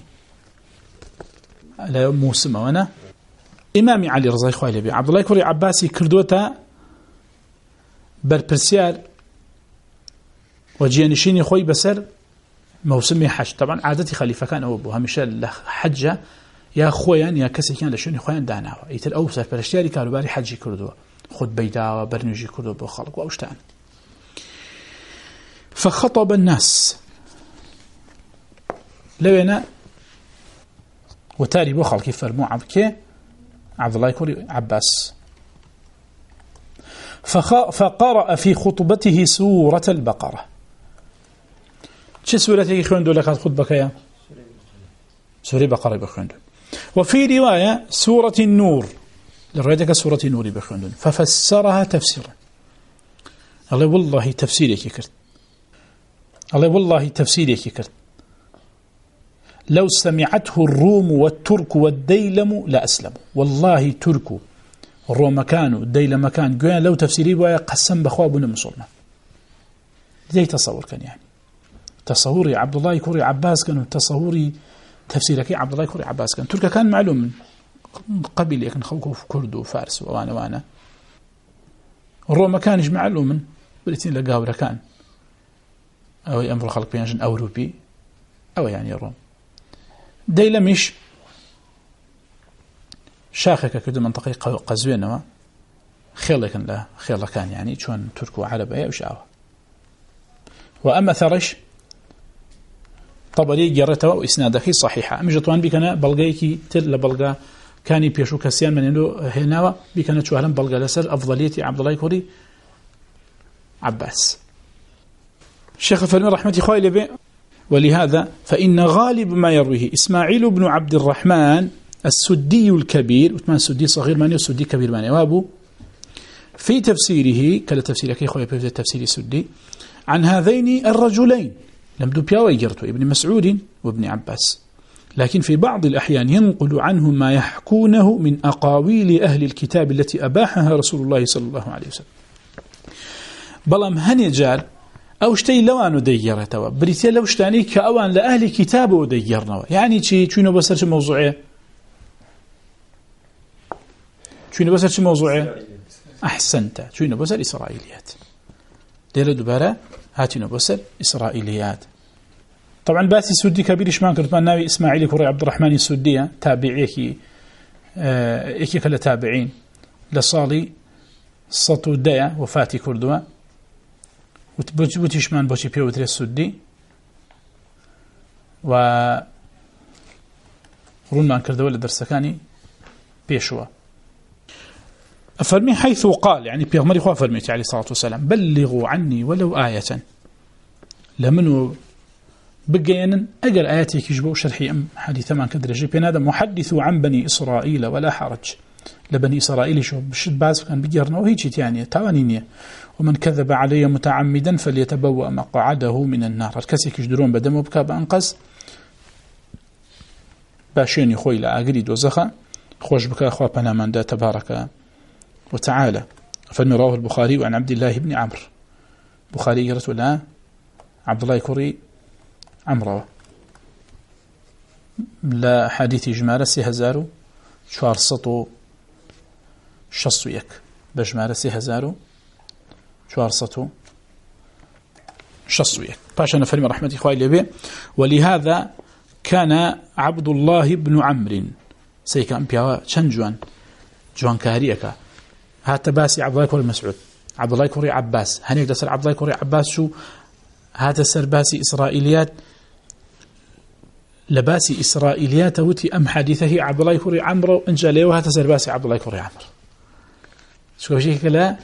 على موسم وانا إمامي علي رضي الله عنه عبد الله يكوري عباسي كردوتا بربرسيار وجيانشيني خوي بسر موسم حج طبعا عادتي خليفة كان أو أبوها مشان حجة يا خويان يا كسي كان لشوني خويان داناوا يتل أوسر برشتياري كانوا باري حجي كردوا خد بيداوا برنجي كردوا بخلق وأوشتان فخطب الناس لوينا وتالي بخلق يفرموا عبكي عبد الله يكوري عباس فقرأ في خطبته سورة البقرة شو سورة يخوندو لك خطبك يا سورة بقرة بخوندو وفي رواية سورة النور لروايتك سورة النور بخوندو ففسرها تفسيرا الله والله تفسيرك كرت الله والله تفسيرك كرت لو سمعته الروم والترك والديلم لا أسلموا والله تركوا الروم كانوا الديلم كان قوان لو تفسيري بوايا قسم بخوابنا مصرنا زي تصور كان يعني تصوري عبد الله يكوري عباس كان تصوري تفسيرك عبد الله يكوري عباس كان تركيا كان معلوم قبل لكن خوكو في كرد وفارس وانا وانا الروم كانش معلوم بالاثنين لقاورة كان او امر خلق بينجن اوروبي او يعني الروم ديلمش شاخك كده منطقي قزوينه خير كان لا خير كان يعني شلون ترك وعرب اي وشاوه واما ثرش طبري جرته واسناده صحيحه ام جتوان بكنا بلغيكي تل بلغا كاني بيشو كسيان من انه هنا بكنا شوهلن بلغا لسر افضليه عبد الله يكوري عباس. الشيخ فرمي رحمة خوالي به ولهذا فإن غالب ما يرويه إسماعيل بن عبد الرحمن السدي الكبير، وثمان السدي صغير ماني والسدي كبير ماني، وابو في تفسيره كلا تفسير كي خويا في تفسير السدي عن هذين الرجلين لم دبيا ويجرته ابن مسعود وابن عباس، لكن في بعض الأحيان ينقل عنهم ما يحكونه من أقاويل أهل الكتاب التي أباحها رسول الله صلى الله عليه وسلم. بلام هني جال أو شتي لوانو ديرتوا بريتيا لو شتاني كأوان لأهل كتاب وديرنوا، يعني شي شنو بسرش موضوعه شنو بسرش موضوعه أحسنت شنو بسر إسرائيليات دير دبارة هاتينو بسر إسرائيليات. طبعا باسي السدي كبير إشمان كرت من ناوي إسماعيل كوري عبد الرحمن السدي تابعيكي آه إيكي كلا تابعين لصالي سطو دايا وفاتي كردوا وتشمان بوشي بيو وتري السدي و رنان كردوا لدرسكاني بيشوا أفرمي حيث قال يعني بيغمري خواه فرميت عليه الصلاة والسلام بلغوا عني ولو آية لمنو بقينا أجل آياتي كيجبوا شرحي أم حديث ما كدرجي بين هذا محدث عن بني إسرائيل ولا حرج لبني إسرائيل شو بشد باز كان بيجرنا وهيك يعني توانينية ومن كذب علي متعمدا فليتبوأ مقعده من النار الكسي كيجدرون بدمه بكاب أنقص باشيني خوي لأجريد وزخا خوش بك أخوة بنامان دا تبارك وتعالى. فلم رواه البخاري وعن عبد الله بن عمرو بخاري قرأت ولا عبد الله كوري عمرو لا حديث جمارة سي هزارو شوار سطو شصويك بجمارة سي هزارو شوار سطو شصويك باشا فرمي رحمة إخوائي لبي ولهذا كان عبد الله بن عمرو سيكا بيوا شنجوان جوان كاريكا هات باسي عبد الله كوري مسعود عبد الله كوري عباس هنيك دسر عبد الله كوري عباس شو هات سر باسي إسرائيليات لباسي إسرائيليات وتي أم حديثه عبد الله كوري عمرو إن جاء له وهات سر باسي عبد الله كوري عمرو شو بشي كلا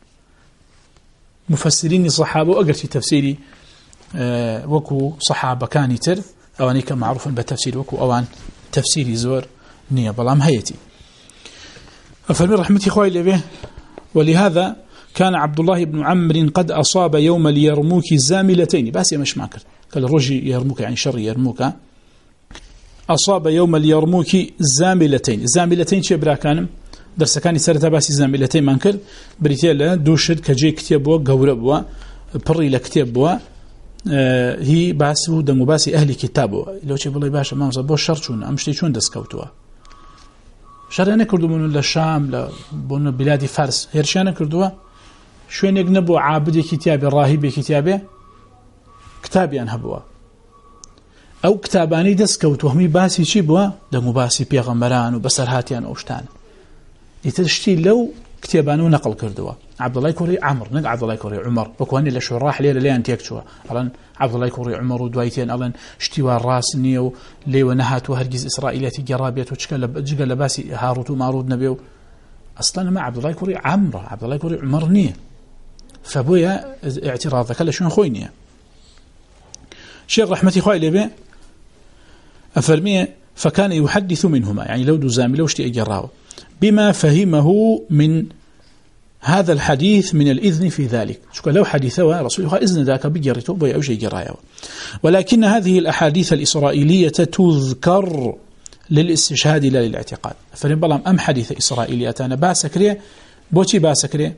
مفسرين الصحابة وأقرت في تفسيري أه وكو صحابة كان تر أواني كان معروفا بتفسير وكو أوان تفسيري زور نية بلام هيتي. فمن رحمة إخوائي لبه ولهذا كان عبد الله بن عمرو قد أصاب يوم اليرموك زاملتين بس مش ماكر قال الرجي يرموك يعني شر يرموك أصاب يوم اليرموك زاملتين زاملتين شي برا كانم درس كان سرتا باسي زاملتين مانكر بريتيلا دوشد كجي كتاب وغوربوا بري لكتاب آه هي باسو دمو باسي أهل كتابه لو شي بالله باشا ما مصاب شرطون أمشتي شون دسكوتوا شرعنا كردو من الشام لبون بلاد فارس هرشانا كردوا شوين يقنبوا عابد كتاب راهب كتابه كتابي أنهبوا أو كتاباني دسكوت وهمي باسي شي بوا دمو باسي بيغمران وبسرهاتيان أوشتان يتشتي لو كتابانو نقل كردوا عبد الله كوري عمر نق عبد الله كوري عمر وكواني لشو راح ليه ليه أنت يكتوا ألان عبد الله كوري عمر ودوايتين ألان اشتوى الراس نيو ليه ونهات وهرجز إسرائيلية جرابية وشكل جقل لباسي هاروت ومارود نبيو أصلا ما عبد الله كوري عمر عبد الله كوري عمر نيه فبويا اعتراض كلا شو خوينيه شيخ رحمتي خوي لبي أفرميه فكان يحدث منهما يعني لو دو زامي لو اشتي أجراه بما فهمه من هذا الحديث من الإذن في ذلك شكرا لو حديثه رسول الله إذن ذاك بجرته بي أو شيء جرايه ولكن هذه الأحاديث الإسرائيلية تذكر للاستشهاد لا للاعتقاد فرين بلام أم حديث إسرائيلية أنا باسكري بوشي باسكري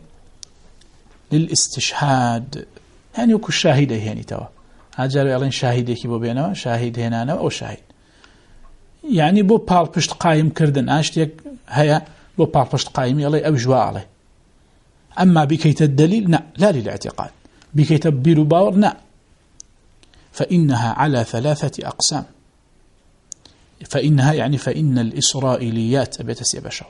للاستشهاد يعني وكو الشاهد يعني توا هاجروا يلين شاهد يكيبوا بينه شاهد هنا أنا أو شاهد يعني بو بال بشت قايم كردن أشتيك هيا بو بال بشت قايم يلي أو جوا عليه أما بكيت الدليل لا لا للاعتقاد بكيت بيرو باور لا فإنها على ثلاثة أقسام فإنها يعني فإن الإسرائيليات أبيت سي بشر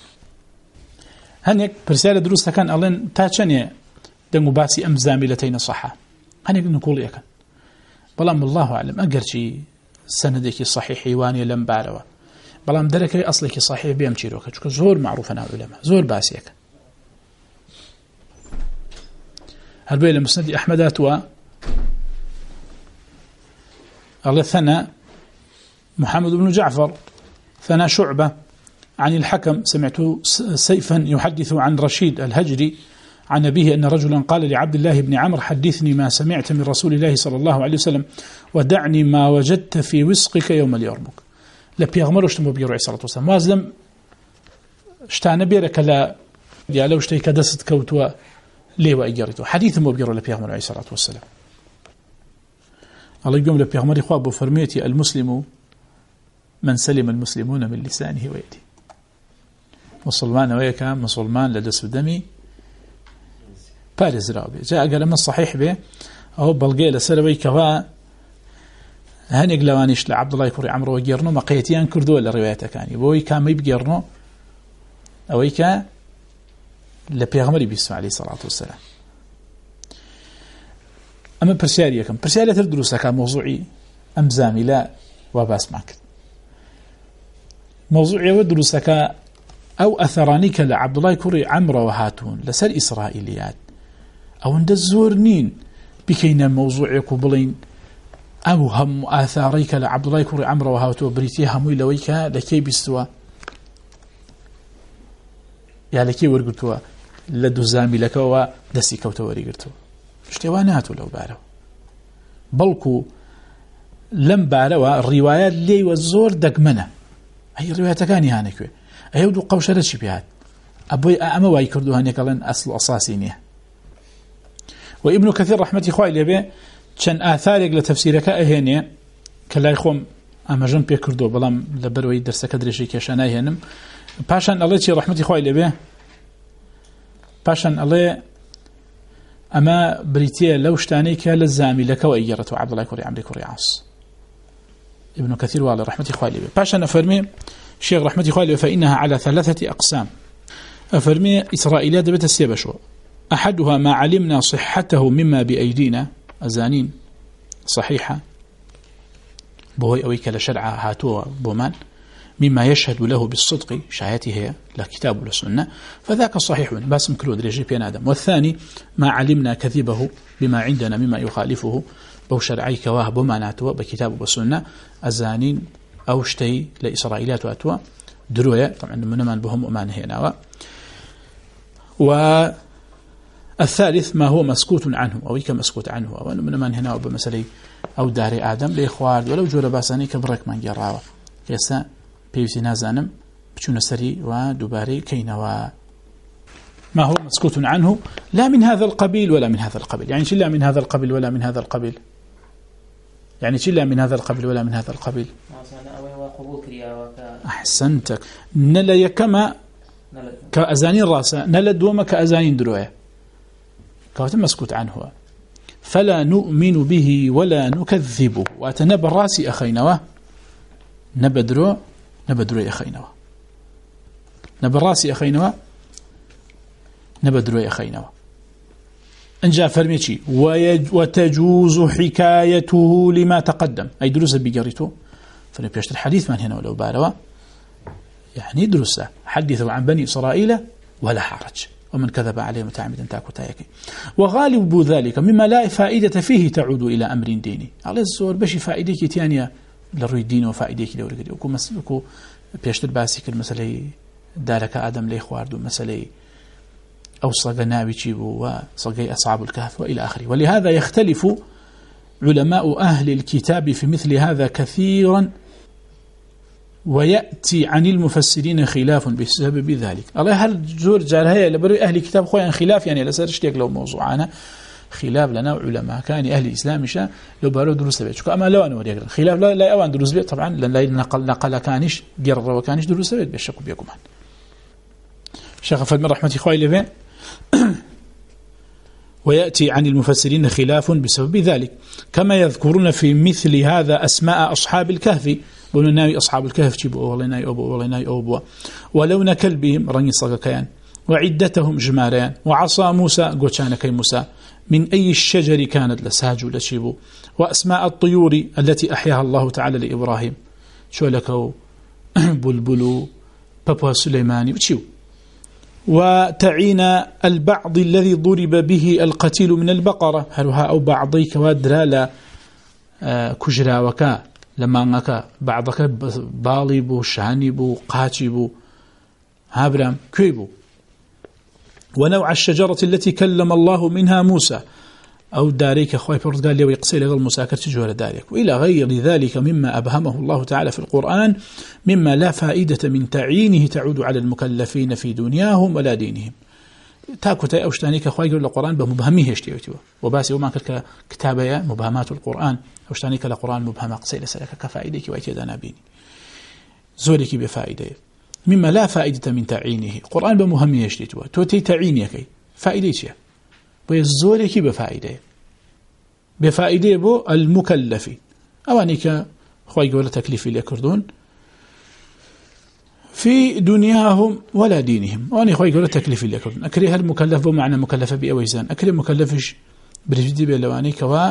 هنيك برسالة دروس كان ألين تاتشني دمو باسي أم زاملتين صحة هنيك نقول إياك بلام الله أعلم أقر شي سندك صحيح واني لم بعروا بلام دركي أصلك صحيح بيمشي روك زور معروف أنا علماء زور باسيك هل بين مسند أحمد و الله ثنى محمد بن جعفر ثنى شعبة عن الحكم سمعت سيفا يحدث عن رشيد الهجري عن أبيه أن رجلا قال لعبد الله بن عمرو حدثني ما سمعت من رسول الله صلى الله عليه وسلم ودعني ما وجدت في وسقك يوم اليرمك لبيغمر اشتمو بيرو عليه الصلاة والسلام وازلم اشتعنا بيرك لا يا لو اشتيك دست كوتوا ليه وأجرته حديث مو بيرو لبيغمر عليه الصلاة والسلام الله يقوم لبيغمر إخوة بفرميتي المسلم من سلم المسلمون من لسانه ويده مسلمان ويكا مسلمان لدس دمي بارز رابي جاء قال من الصحيح به أو بلقي لسلوي كوا هنيق لوانيش لعبد الله يكوري عمرو وجيرنو مقيتيان كردو للروايات كاني بوي كان ما يبجيرنو أويكا لبيغمري بيسمع عليه الصلاة والسلام أما برسالية كم برسالية الدروس كان موضوعي أم زامي لا وباس معك موضوعي ودروسك أو أثرانيك لعبد الله يكوري عمرو وهاتون لسر إسرائيليات أو عند الزورنين بكينا موضوعك وبلين أو هم آثاريك لعبد الله يكوري عمرو وهاتون بريتي هموي لويك لكي بيستوى يا لكي ورقتوا لدو زامي لك ودسي كوتا ورقتوا اشتواناتوا لو بارو بلكو لم بارو الروايات لي والزور دقمنا هي الروايات كاني هانكوي أيودو قوشرة شبيهات أبوي أما واي كردو هانيك لن أصل أساسينيه وابن كثير رحمة إخوائي لبي كان آثارك لتفسيرك أهيني كلا يخوم أما جن بي كردو بلام لبروي درسك درشي كشاناي هنم باشان الله تي رحمة إخوائي لبي باشان الله أما بريتيا لو اشتانيك للزامي لك وإيرت وعبد الله كوري عمري كوري عاص ابن كثير والله رحمة إخوائي لبي باشان أفرمي الشيخ رحمة إخوائي فإنها على ثلاثة أقسام أفرمي إسرائيليات دبت السيبشو أحدها ما علمنا صحته مما بأيدينا أزانين صحيحة بوي أويك لشرع هاتوا بومان مما يشهد له بالصدق شهاته هي لا كتاب ولا سنة فذاك صحيح بس مكلود رجي بين آدم. والثاني ما علمنا كذبه بما عندنا مما يخالفه بو شرعي كواه بما ناتوا بكتاب وسنة أزانين أو شتي لإسرائيليات وأتوا دروية طبعا منمان بهم أمان هنا. والثالث ما هو مسكوت عنه أو يك مسكوت عنه أو منمان هنا وبمثلي أو داري آدم لإخوار ولو جور باساني كبرك من جراوة كيسا بيوسي نازانم بشون سري ودباري كينوا ما هو مسكوت عنه لا من هذا القبيل ولا من هذا القبيل يعني لا من هذا القبيل ولا من هذا القبيل يعني لا من هذا القبيل ولا من هذا القبيل. أحسنتك نلا يكما كأزانين راسا نلا دوما كأزانين دروية كواتم مسكوت عنه فلا نؤمن به ولا نكذبه وأتنبى الراس أخينوا نبدرو نبدرو أخينوا نبى الراس أخينوا نبدرو أخينوا أنجا فرميتي وتجوز حكايته لما تقدم أي دروس بيجريته فنبيشت الحديث من هنا ولو باروا يعني درسه حدثوا عن بني إسرائيل ولا حرج ومن كذب عليه متعمدا تاكو تايكي وغالب ذلك مما لا فائدة فيه تعود إلى أمر ديني على الزور بشي فائدة تانية للروي الدين وفائدة لورقدي وكو مسلكو بيشت الباسيك المسألة دارك آدم لي خواردو مسألة أو صقى ناوي تشيبو وصقى أصحاب الكهف وإلى آخره. ولهذا يختلف علماء أهل الكتاب في مثل هذا كثيرا ويأتي عن المفسرين خلاف بسبب ذلك. الله هل زور جارهاي لبروي أهل الكتاب خويا خلاف يعني لسرشتيك لو موضوعنا خلاف لنا علماء كان أهل الإسلام شا لو بارو دروس بيت أما لو أنا وريك خلاف لا لا أوان دروس بيت طبعا لأن لا نقل نقل كانش جرر وكانش دروس بيت بيشكوا بيكم عن شيخ فضل من رحمة إخوائي لبين ويأتي عن المفسرين خلاف بسبب ذلك كما يذكرون في مثل هذا أسماء أصحاب الكهف بقولوا ناوي أصحاب الكهف جيبوا والله ناي أبو والله ناي أبو ولون كلبهم رني صقا كيان وعدتهم جمارين وعصا موسى قوشان كي موسى من أي الشجر كانت لساجوا لشيبوا وأسماء الطيور التي أحياها الله تعالى لإبراهيم شو لكو بلبلو بابا سليماني بتشيو وتعين البعض الذي ضرب به القتيل من البقرة هلها أو بعضي كوادرا لا كجرا وكا لما أنك بعضك بالي بو شاني بو قاتي بو هابرام كيبو ونوع الشجرة التي كلم الله منها موسى أو داريك أخوي قال لي ويقصي لغل موسى كتجوال داريك وإلى غير ذلك مما أبهمه الله تعالى في القرآن مما لا فائدة من تعيينه تعود على المكلفين في دنياهم ولا دينهم تاكو تاي أوشتانيك أخوي يقول القرآن بمبهميه اشتيوتيو وباسي وما كتك كتابة مبهمات القرآن أوشتانيك القرآن مبهمة قصي لسلك كفائدك ويتيدانا بيني زورك بفائدة مما لا فائدة من تعيينه القرآن بمهميه اشتيوتيو توتي تعيينيك فائدة ويزورك بفائدة بفائدة بو المكلف أوانيك خوي يقول تكليفي ليكردون في دنياهم ولا دينهم وأني خوي يقول تكليفي ليكردون أكري هالمكلف بو معنى مكلف بأويزان أكري مكلفش برجدي بلوانيك و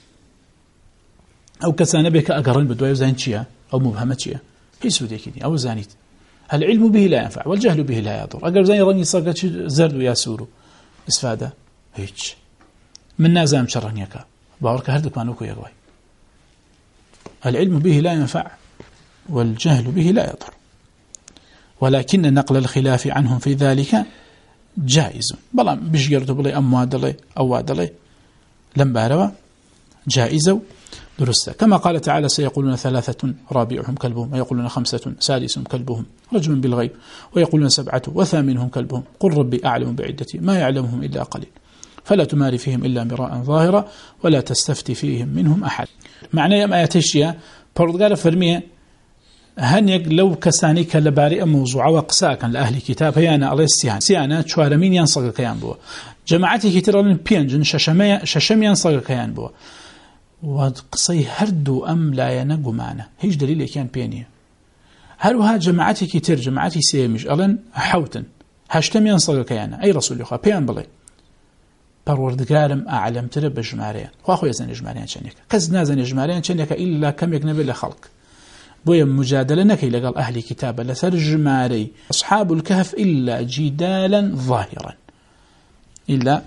أو كسانة بك أقرن بدو زين شيا أو مبهمة شيا هي سودي كذي أو زانيت العلم به لا ينفع والجهل به لا يضر أقر زين رني صقت زرد وياسورو استفادة هيك من نازم شرنيك باورك هردك مانوكو يقوي العلم به لا ينفع والجهل به لا يضر ولكن نقل الخلاف عنهم في ذلك جائز بلا بيجرد بلي أموادلي أوادلي لم باروا جائز درسته كما قال تعالى سيقولون ثلاثة رابعهم كلبهم ويقولون خمسة سادسهم كلبهم رجم بالغيب ويقولون سبعة وثامنهم كلبهم قل ربي أعلم بعدتي ما يعلمهم إلا قليل فلا تماري فيهم إلا مراء ظاهرا ولا تستفتي فيهم منهم أحد معنى ما يتشيا برضقال فرمية هنيق لو كسانيك لبارئ موضوع وقساكا لأهل كتاب هيانا الله السيان سيانا شوارمين ينصق كيان بوا جماعتي كتيران بينجن ششم ينصق كيان بوا وقصي هردو أم لا ينقو معنا هيج دليل كان بينيه هلوها جماعتي كتير جماعتي سيمش ألن حوتن هشتم ينصق كيانا أي رسول يخوى بيان بلي پروردگارم أعلم ترى بجمارين وأخو يزن جمارين شنيك كز نازن جمارين شنيك إلا كم يكنبي لخلق بويا مجادلة نكي لقال أهل كتاب لسر جماري أصحاب الكهف إلا جدالا ظاهرا إلا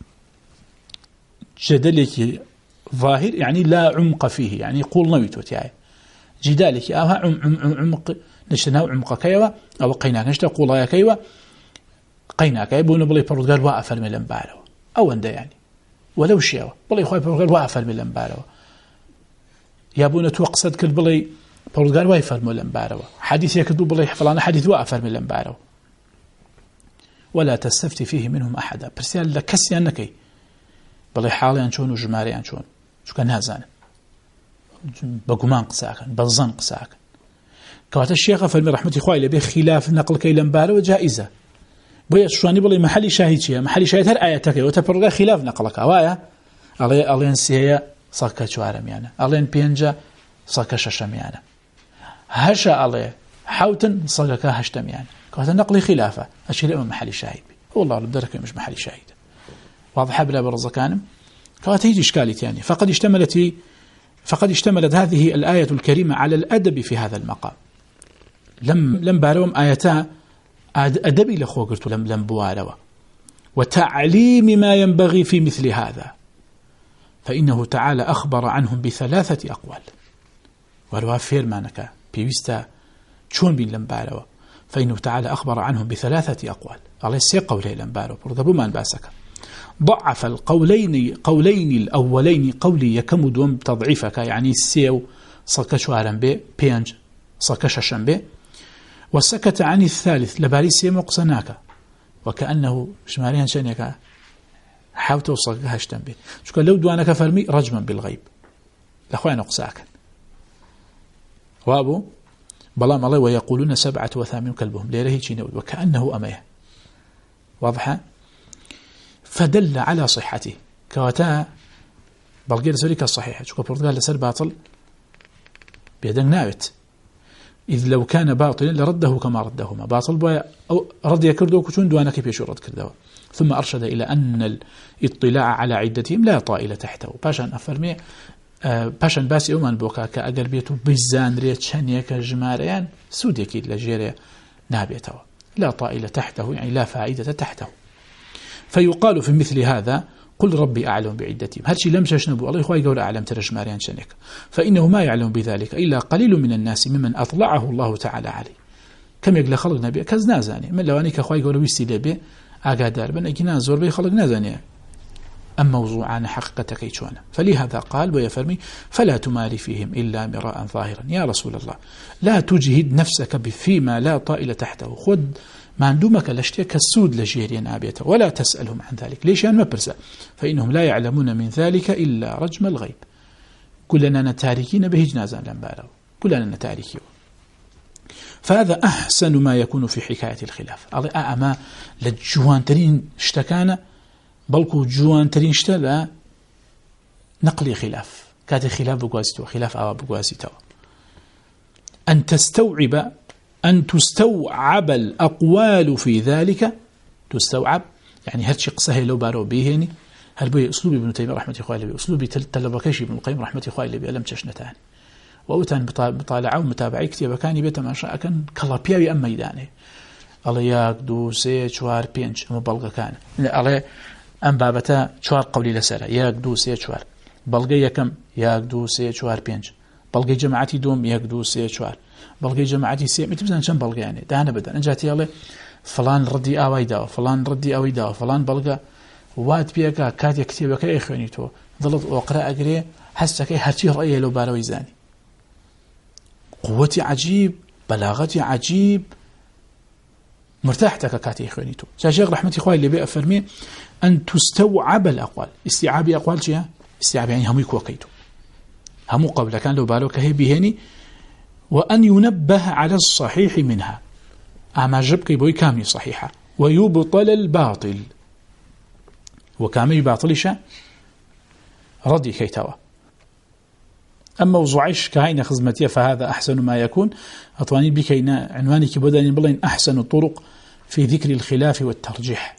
جدلك ظاهر يعني لا عمق فيه يعني قول نويت وتعي جدالك أوها عم عم عمق نشتناه عمق كيوة أو قيناك نشتا قولا كيوة قيناك يبون بلي پروردگار وافر ملن بارو أو أنده يعني ولو شيء بلي خوي پروردگار وافر ملن بارو يبون توقصد كل بلي پروردگار وافر ملن بارو حديث يكذب بلي فلان حديث وافر ملن بارو ولا تستفتي فيه منهم أحدا برسال لكسي أنكي بلي حالي أنشون وجماري أنشون شو كان هازان بقمان قساكن بظن قساكن كوات الشيخ فالمي رحمة إخوائي لبي خلاف نقل كيلن بارو جائزة بويا شواني بلي محلي شاهد شيء محلي شاهد هر آياتك وتفرق خلاف نقلك أوايا علي ألين سيا صكا شوارم يعني ألين بينجا صكا ششم يعني هشا علي حوتن صكا هشتم يعني كوات النقل خلافة أشياء من محلي شاهد بي والله للدرك مش محلي شاهد واضح بلا برزكانم كوات هيجي إشكالي يعني فقد اشتملت فقد اشتملت هذه الآية الكريمة على الأدب في هذا المقام لم لم باروم آياتا أدبي لخو قلت لم لم بواروا وتعليم ما ينبغي في مثل هذا فإنه تعالى أخبر عنهم بثلاثة أقوال وروا فيرمانك بيوستا شون بين لم باروا فإنه تعالى أخبر عنهم بثلاثة أقوال على السي قولي لم باروا برضبوا ما نباسك ضعف القولين قولين الأولين قولي يكمد ومتضعيفك يعني السيو صكشوارن بي بينج صكششن بي وسكت عن الثالث لباريسي مقصناك وكأنه شماريها شانيك حاوت وصقها اشتن به شكرا لو دوانك فرمي رجما بالغيب لأخوان أقساك وابو بلام الله ويقولون سبعة وثامن كلبهم ليره شينوي وكأنه أميه واضحة فدل على صحته كواتا بلغير سوريك الصحيحة شكرا برتقال لسر باطل بيدن ناوت إذ لو كان باطلا لرده كما ردهما باطل بويا أو رد يكردو كتون دوانك بيشو رد كردو ثم أرشد إلى أن الاطلاع على عدتهم لا طائل تحته باشان أفرمي أه باشان باسي أمان بوكا كأقل بيتو بيزان ريت شانيك جماريان سود يكيد لجيريا نابيتوا لا طائل تحته يعني لا فائدة تحته. فيقال في مثل هذا قل ربي أعلم بعدتهم هرشي لم تشنبوا الله يخوي قول أعلم ترجماريان شنك فإنه ما يعلم بذلك إلا قليل من الناس ممن أطلعه الله تعالى عليه كم يقل خلق نبي كزنا زاني من لو أنك أخوي قول ويستي لبي أقادر بن أجنا زور بي خلق نازاني أم موضوعان حقيقتك يشوانا. فلهذا قال ويفرمي فلا تماري فيهم إلا مراء ظاهرا يا رسول الله لا تجهد نفسك فيما لا طائل تحته خد ما عندك لشتي كالسود لجيرين آبيته ولا تسألهم عن ذلك ليش أن ما برسا فإنهم لا يعلمون من ذلك إلا رجم الغيب كلنا نتاركين به جنازا لنباله كلنا نتاركيه. فهذا أحسن ما يكون في حكاية الخلاف أما للجوان ترين اشتكانا بلكو جوان ترين اشتلا نقلي خلاف كات خلاف بقواسيته خلاف أو بقواسيته أن تستوعب أن تستوعب الأقوال في ذلك تستوعب يعني هرشي قصه لو بارو بيهني هل بي أسلوب ابن تيمية رحمة الله عليه أسلوب تلبكيش ابن القيم رحمة الله عليه ألم تشنتان وأوتان بطالعه ومتابعي كتير كان بيت ما شاء كان كلابيا أم ميدانه الله ياك دو سي شوار بينش مبلغ كان الله أم بابتا شوار قولي لسرة ياك دو سي شوار بلغ يكم ياك دو سي شوار بينش بلغ جماعتي دوم ياك دو سي شوار بلغ جماعتي سي متبزن شن بلغ يعني دانا بدن انجاتي الله فلان ردي اوي داو فلان ردي اوي داو فلان بلغ وات بيكا كات يكتبك اي خونيتو ظلت اقرا اقري حسك هرتي راي لو باروي زاني قوتي عجيب بلاغتي عجيب مرتاحتك كاتي خونيتو شيخ رحمه اخوي اللي بيفرمي ان تستوعب الاقوال استيعاب اقوال شيء استيعاب يعني هم يكوكيتو هم قبل كان لو باروك هي بهني وأن ينبه على الصحيح منها أما جبك بوي كامل صحيحة ويبطل الباطل وكامل يباطلش ردي كيتوا. أما وزعيش كاين خزمتي فهذا أحسن ما يكون أطواني بكينا عنوانك بدأني بلين أحسن الطرق في ذكر الخلاف والترجيح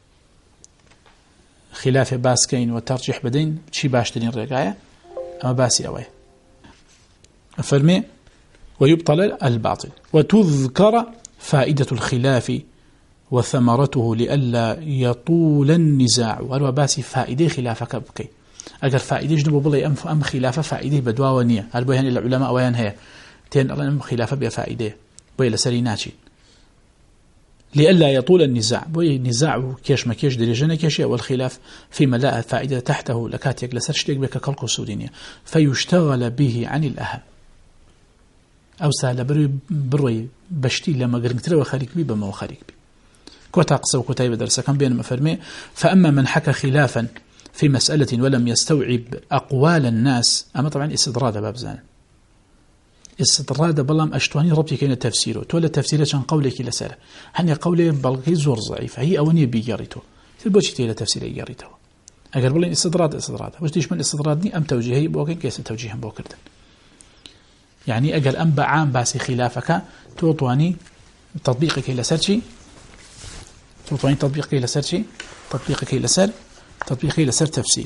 خلاف باسكين والترجيح بدين شي باشترين رقاية أما باسي أوي أفرمي ويبطل الباطل وتذكر فائدة الخلاف وثمرته لئلا يطول النزاع ولو باسي فائدة خلافك بكي أجر فائدة جنبه بلي أم أم خلافة فائدة بدوا ونية هل بيهن العلماء وين هي تين الله أم خلافة بفائدة بي لسريناتي لئلا يطول النزاع بي نزاع كيش ما كيش درجنا كيش والخلاف فيما لا فائدة تحته لكاتيك لسرشتك بك كالكو سودينية فيشتغل به عن الأهم أو سال بروي بروي بشتي لما قرنتره وخارج بي بما وخارج بي كوتا قصة وكتايب درس كان بين مفرمي فأما من حكى خلافا في مسألة ولم يستوعب أقوال الناس أما طبعا استدراد باب زان استدراد بلام أشتواني ربطي كين تفسيره تولى تفسيره عن قولك لسالة هني قولي بلغي زور ضعيف هي أوني بيجاريته تلبوشي تيلا تفسيره يجاريته أقل بلين استدراد استدراد وش ديش من استدرادني أم توجيهي بوكين كيس توجيهم بوكردن يعني أجل أنبا عام باسي خلافك توطواني تطبيقك إلى سرشي توطواني تطبيقك إلى سرشي تطبيقك إلى سر تطبيقك إلى سر تفسير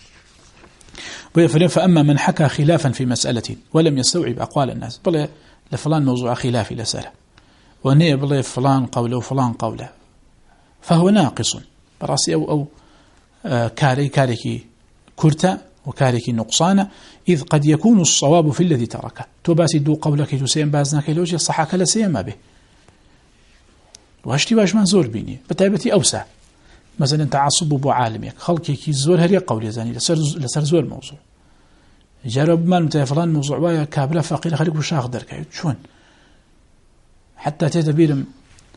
ويفرق فأما من حكى خلافا في مسألة ولم يستوعب أقوال الناس بل لفلان موضوع خلاف إلى سر ونية بل فلان قوله وفلان قوله فهو ناقص براسي أو أو آه كاري كاريكي كرتا وكاريكي نقصانا إذ قد يكون الصواب في الذي تركه تباسي دو قولك تسيم بازناك لوجه صحاك لسيما به وهشتي باش منزور بيني بتابتي أوسع مثلا تعصب بو عالمك خلقك زور هري قولي زاني لسر, لسر زور موضوع جرب مال متفلان موضوع وايا كابلا فقير خليك وشاخ دركاي شون حتى تتبيرم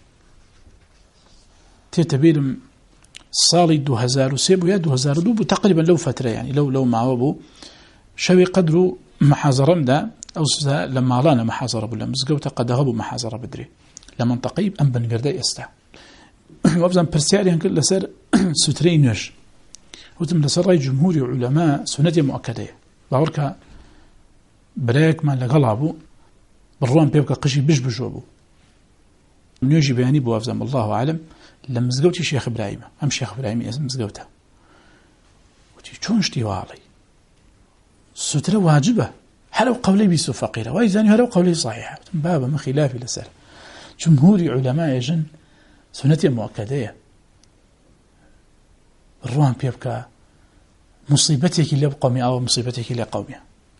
تتبيرم صالي دو هزار وسيبو يا دو هزار دو تقريبا لو فترة يعني لو لو معه بو شوي قدروا محاضرة دا أو لما لانا محاضرة بلا مزقوتا قد هبوا محاضرة بدري لمن تقيب أم بنقردا يستا وابزان برسياري هنقل لسر سترينوش وتم لسر راي جمهوري علماء سنة مؤكدة باوركا بريك ما لقلابو بالروان بيبكا قشي بش بجوبو من يجي بياني بو أفزام الله أعلم لما مزقوتي شيخ إبراهيم أم شيخ إبراهيم يسم مزقوتا وتي شون اشتوالي سترة واجبة حلو قولي بيسو فقيرة وإذن هلو قولي صحيحة بابا ما خلافي لسر جمهوري علماء يجن سنة مؤكدة الروان بيبكى مصيبتك اللي بقومي أو مصيبتك اللي قومي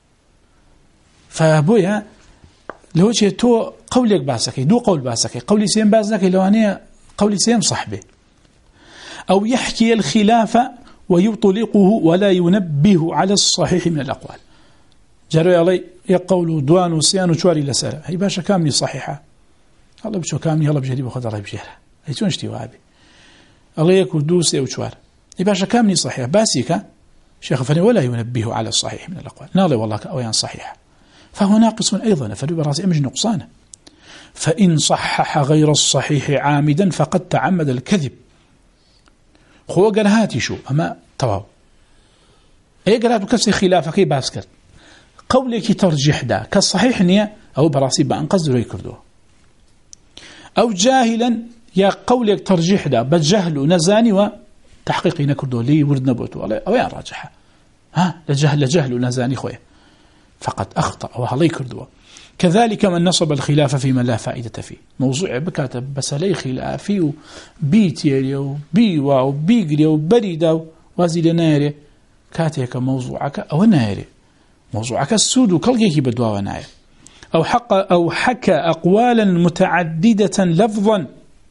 فأبويا لو شيء تو قولك باسكي دو قول باسكي قولي سيم باسكي لو أنا قولي سيم صحبه أو يحكي الخلاف ويطلقه ولا ينبه على الصحيح من الأقوال جرى علي يقول دوان وسيان وشواري لسالة هي باشا كاملي صحيحة الله بشو كاملي الله بجري بخد الله بجيرها هي تون اشتوابي الله يكون دوسي وشوار هي باشا كاملي صحيحة باسيكا شيخ فني ولا ينبه على الصحيح من الأقوال نالي والله كأويان صحيحة فهو ناقص أيضا فلبراس إمج نقصانه فإن صحح غير الصحيح عامدا فقد تعمد الكذب خو قال هاتي شو أما طبعا إيه قال هاتو كسي خلافك باسكر قولك ترجح دا كالصحيح نية أو براسي بأنقذ له يكردوه أو جاهلا يا قولك ترجح دا بجهل نزاني وتحقيقي نكردوه لي ورد نبوته أو يا راجحة ها لجهل لجهل نزاني خويه فقد أخطأ وهذا يكردوه كذلك من نصب الخلاف فيما لا فائدة فيه موضوع بكاتب بس لي خلافي وبيتيري وبيوا وبيقري وبريدا وازي ناري كاتيك موضوعك أو ناري موضوعك السود وكالجيكي بدوا وناير أو حق أو حكى أقوالا متعددة لفظا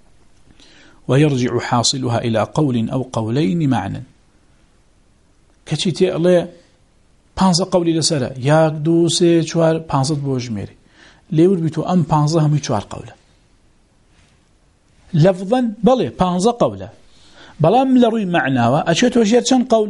ويرجع حاصلها إلى قول أو قولين معنى كتشيتي الله پانزە قولي لسلا ياك دو سي چوار پانزە بوجميري ليور بيتو ام پانزە همي چوار قوله لفظا بلي پانزە قوله بلام لروي معناوا اچيتو جير چن قول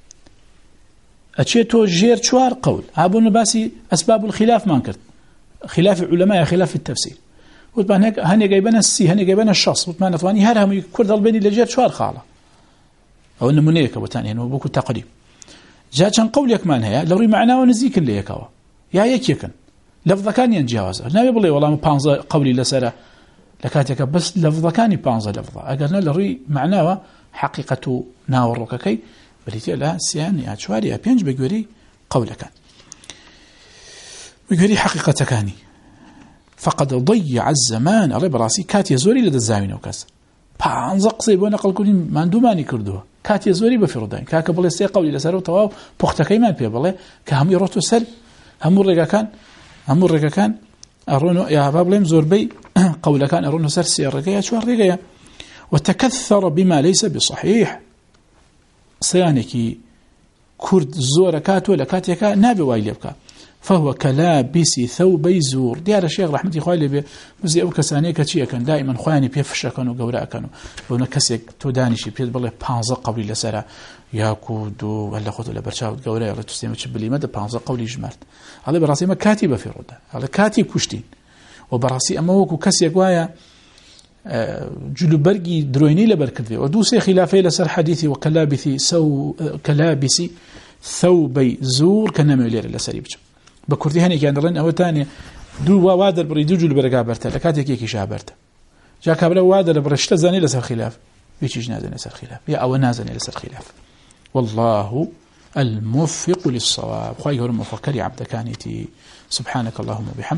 اچيتو جير چوار قول ابو باسي اسباب الخلاف ما انكرت خلاف علماء خلاف التفسير وطبعا هيك هني جايبنا السي هني جايبنا الشخص وطبعا ثواني هر هم كرد البني لجير چوار خاله او نمونيك وثاني انه بوكو تقريب جاء كان قولك ما هي لو ري معناه ونزيك اللي يكوا يا يكيكن لفظ كان ينجاوز لا يبلي والله بانزا قولي لسرا لكاتك بس لفظ كان بانزا لفظ اقلنا لري معناه حقيقه ناورك كي بليتي لا سيان يا شواري بينج بغوري قولك بغوري حقيقه كاني فقد ضيع الزمان على براسي كات يزوري لدى الزامن وكاس بانزا قصيب ونقل كل ما ندوماني كردوه كاتي زوري بفردان كاك بلي سي قولي لسرو تواو بوختكاي ما بي بلي كهم يروتو سل هم رجا كان هم رجا كان ارونو يا بابلم زوربي قول كان ارونو سر سي رجا شو رجا وتكثر بما ليس بصحيح صيانكي كرد زوركات ولا كاتيكا نابي وايلبكا فهو كلابس ثوبي زور ديار الشيخ رحمه الله عليه مزي او كسانيه كتشي كان دائما خواني بيفشا كانوا غورا كانوا ونكسك تودانيشي بيد بالله بانزا قولي لسرا ياكودو ولا خذ ولا برشاو غورا ولا تستيم تشبلي مد بانزا قولي جمرت على براسي ما كاتبه في رده على كاتب كشتين وبراسي اما هو كسي غوايا جلوبرغي درويني لبركدي ودوسي خلافي لسر حديثي وكلابثي سو كلابسي ثوبي زور كنمو لير لسريبج بكردي هني كان رن او ثاني دو وادر بريدو جل برغا برتا لكاتيك يكي شابرت جا كابلا وادر برشت زاني لسر خلاف بيجي جنازه لسر خلاف يا او نازني لسر خلاف والله الموفق للصواب خير المفكر عبد كانتي سبحانك اللهم وبحمدك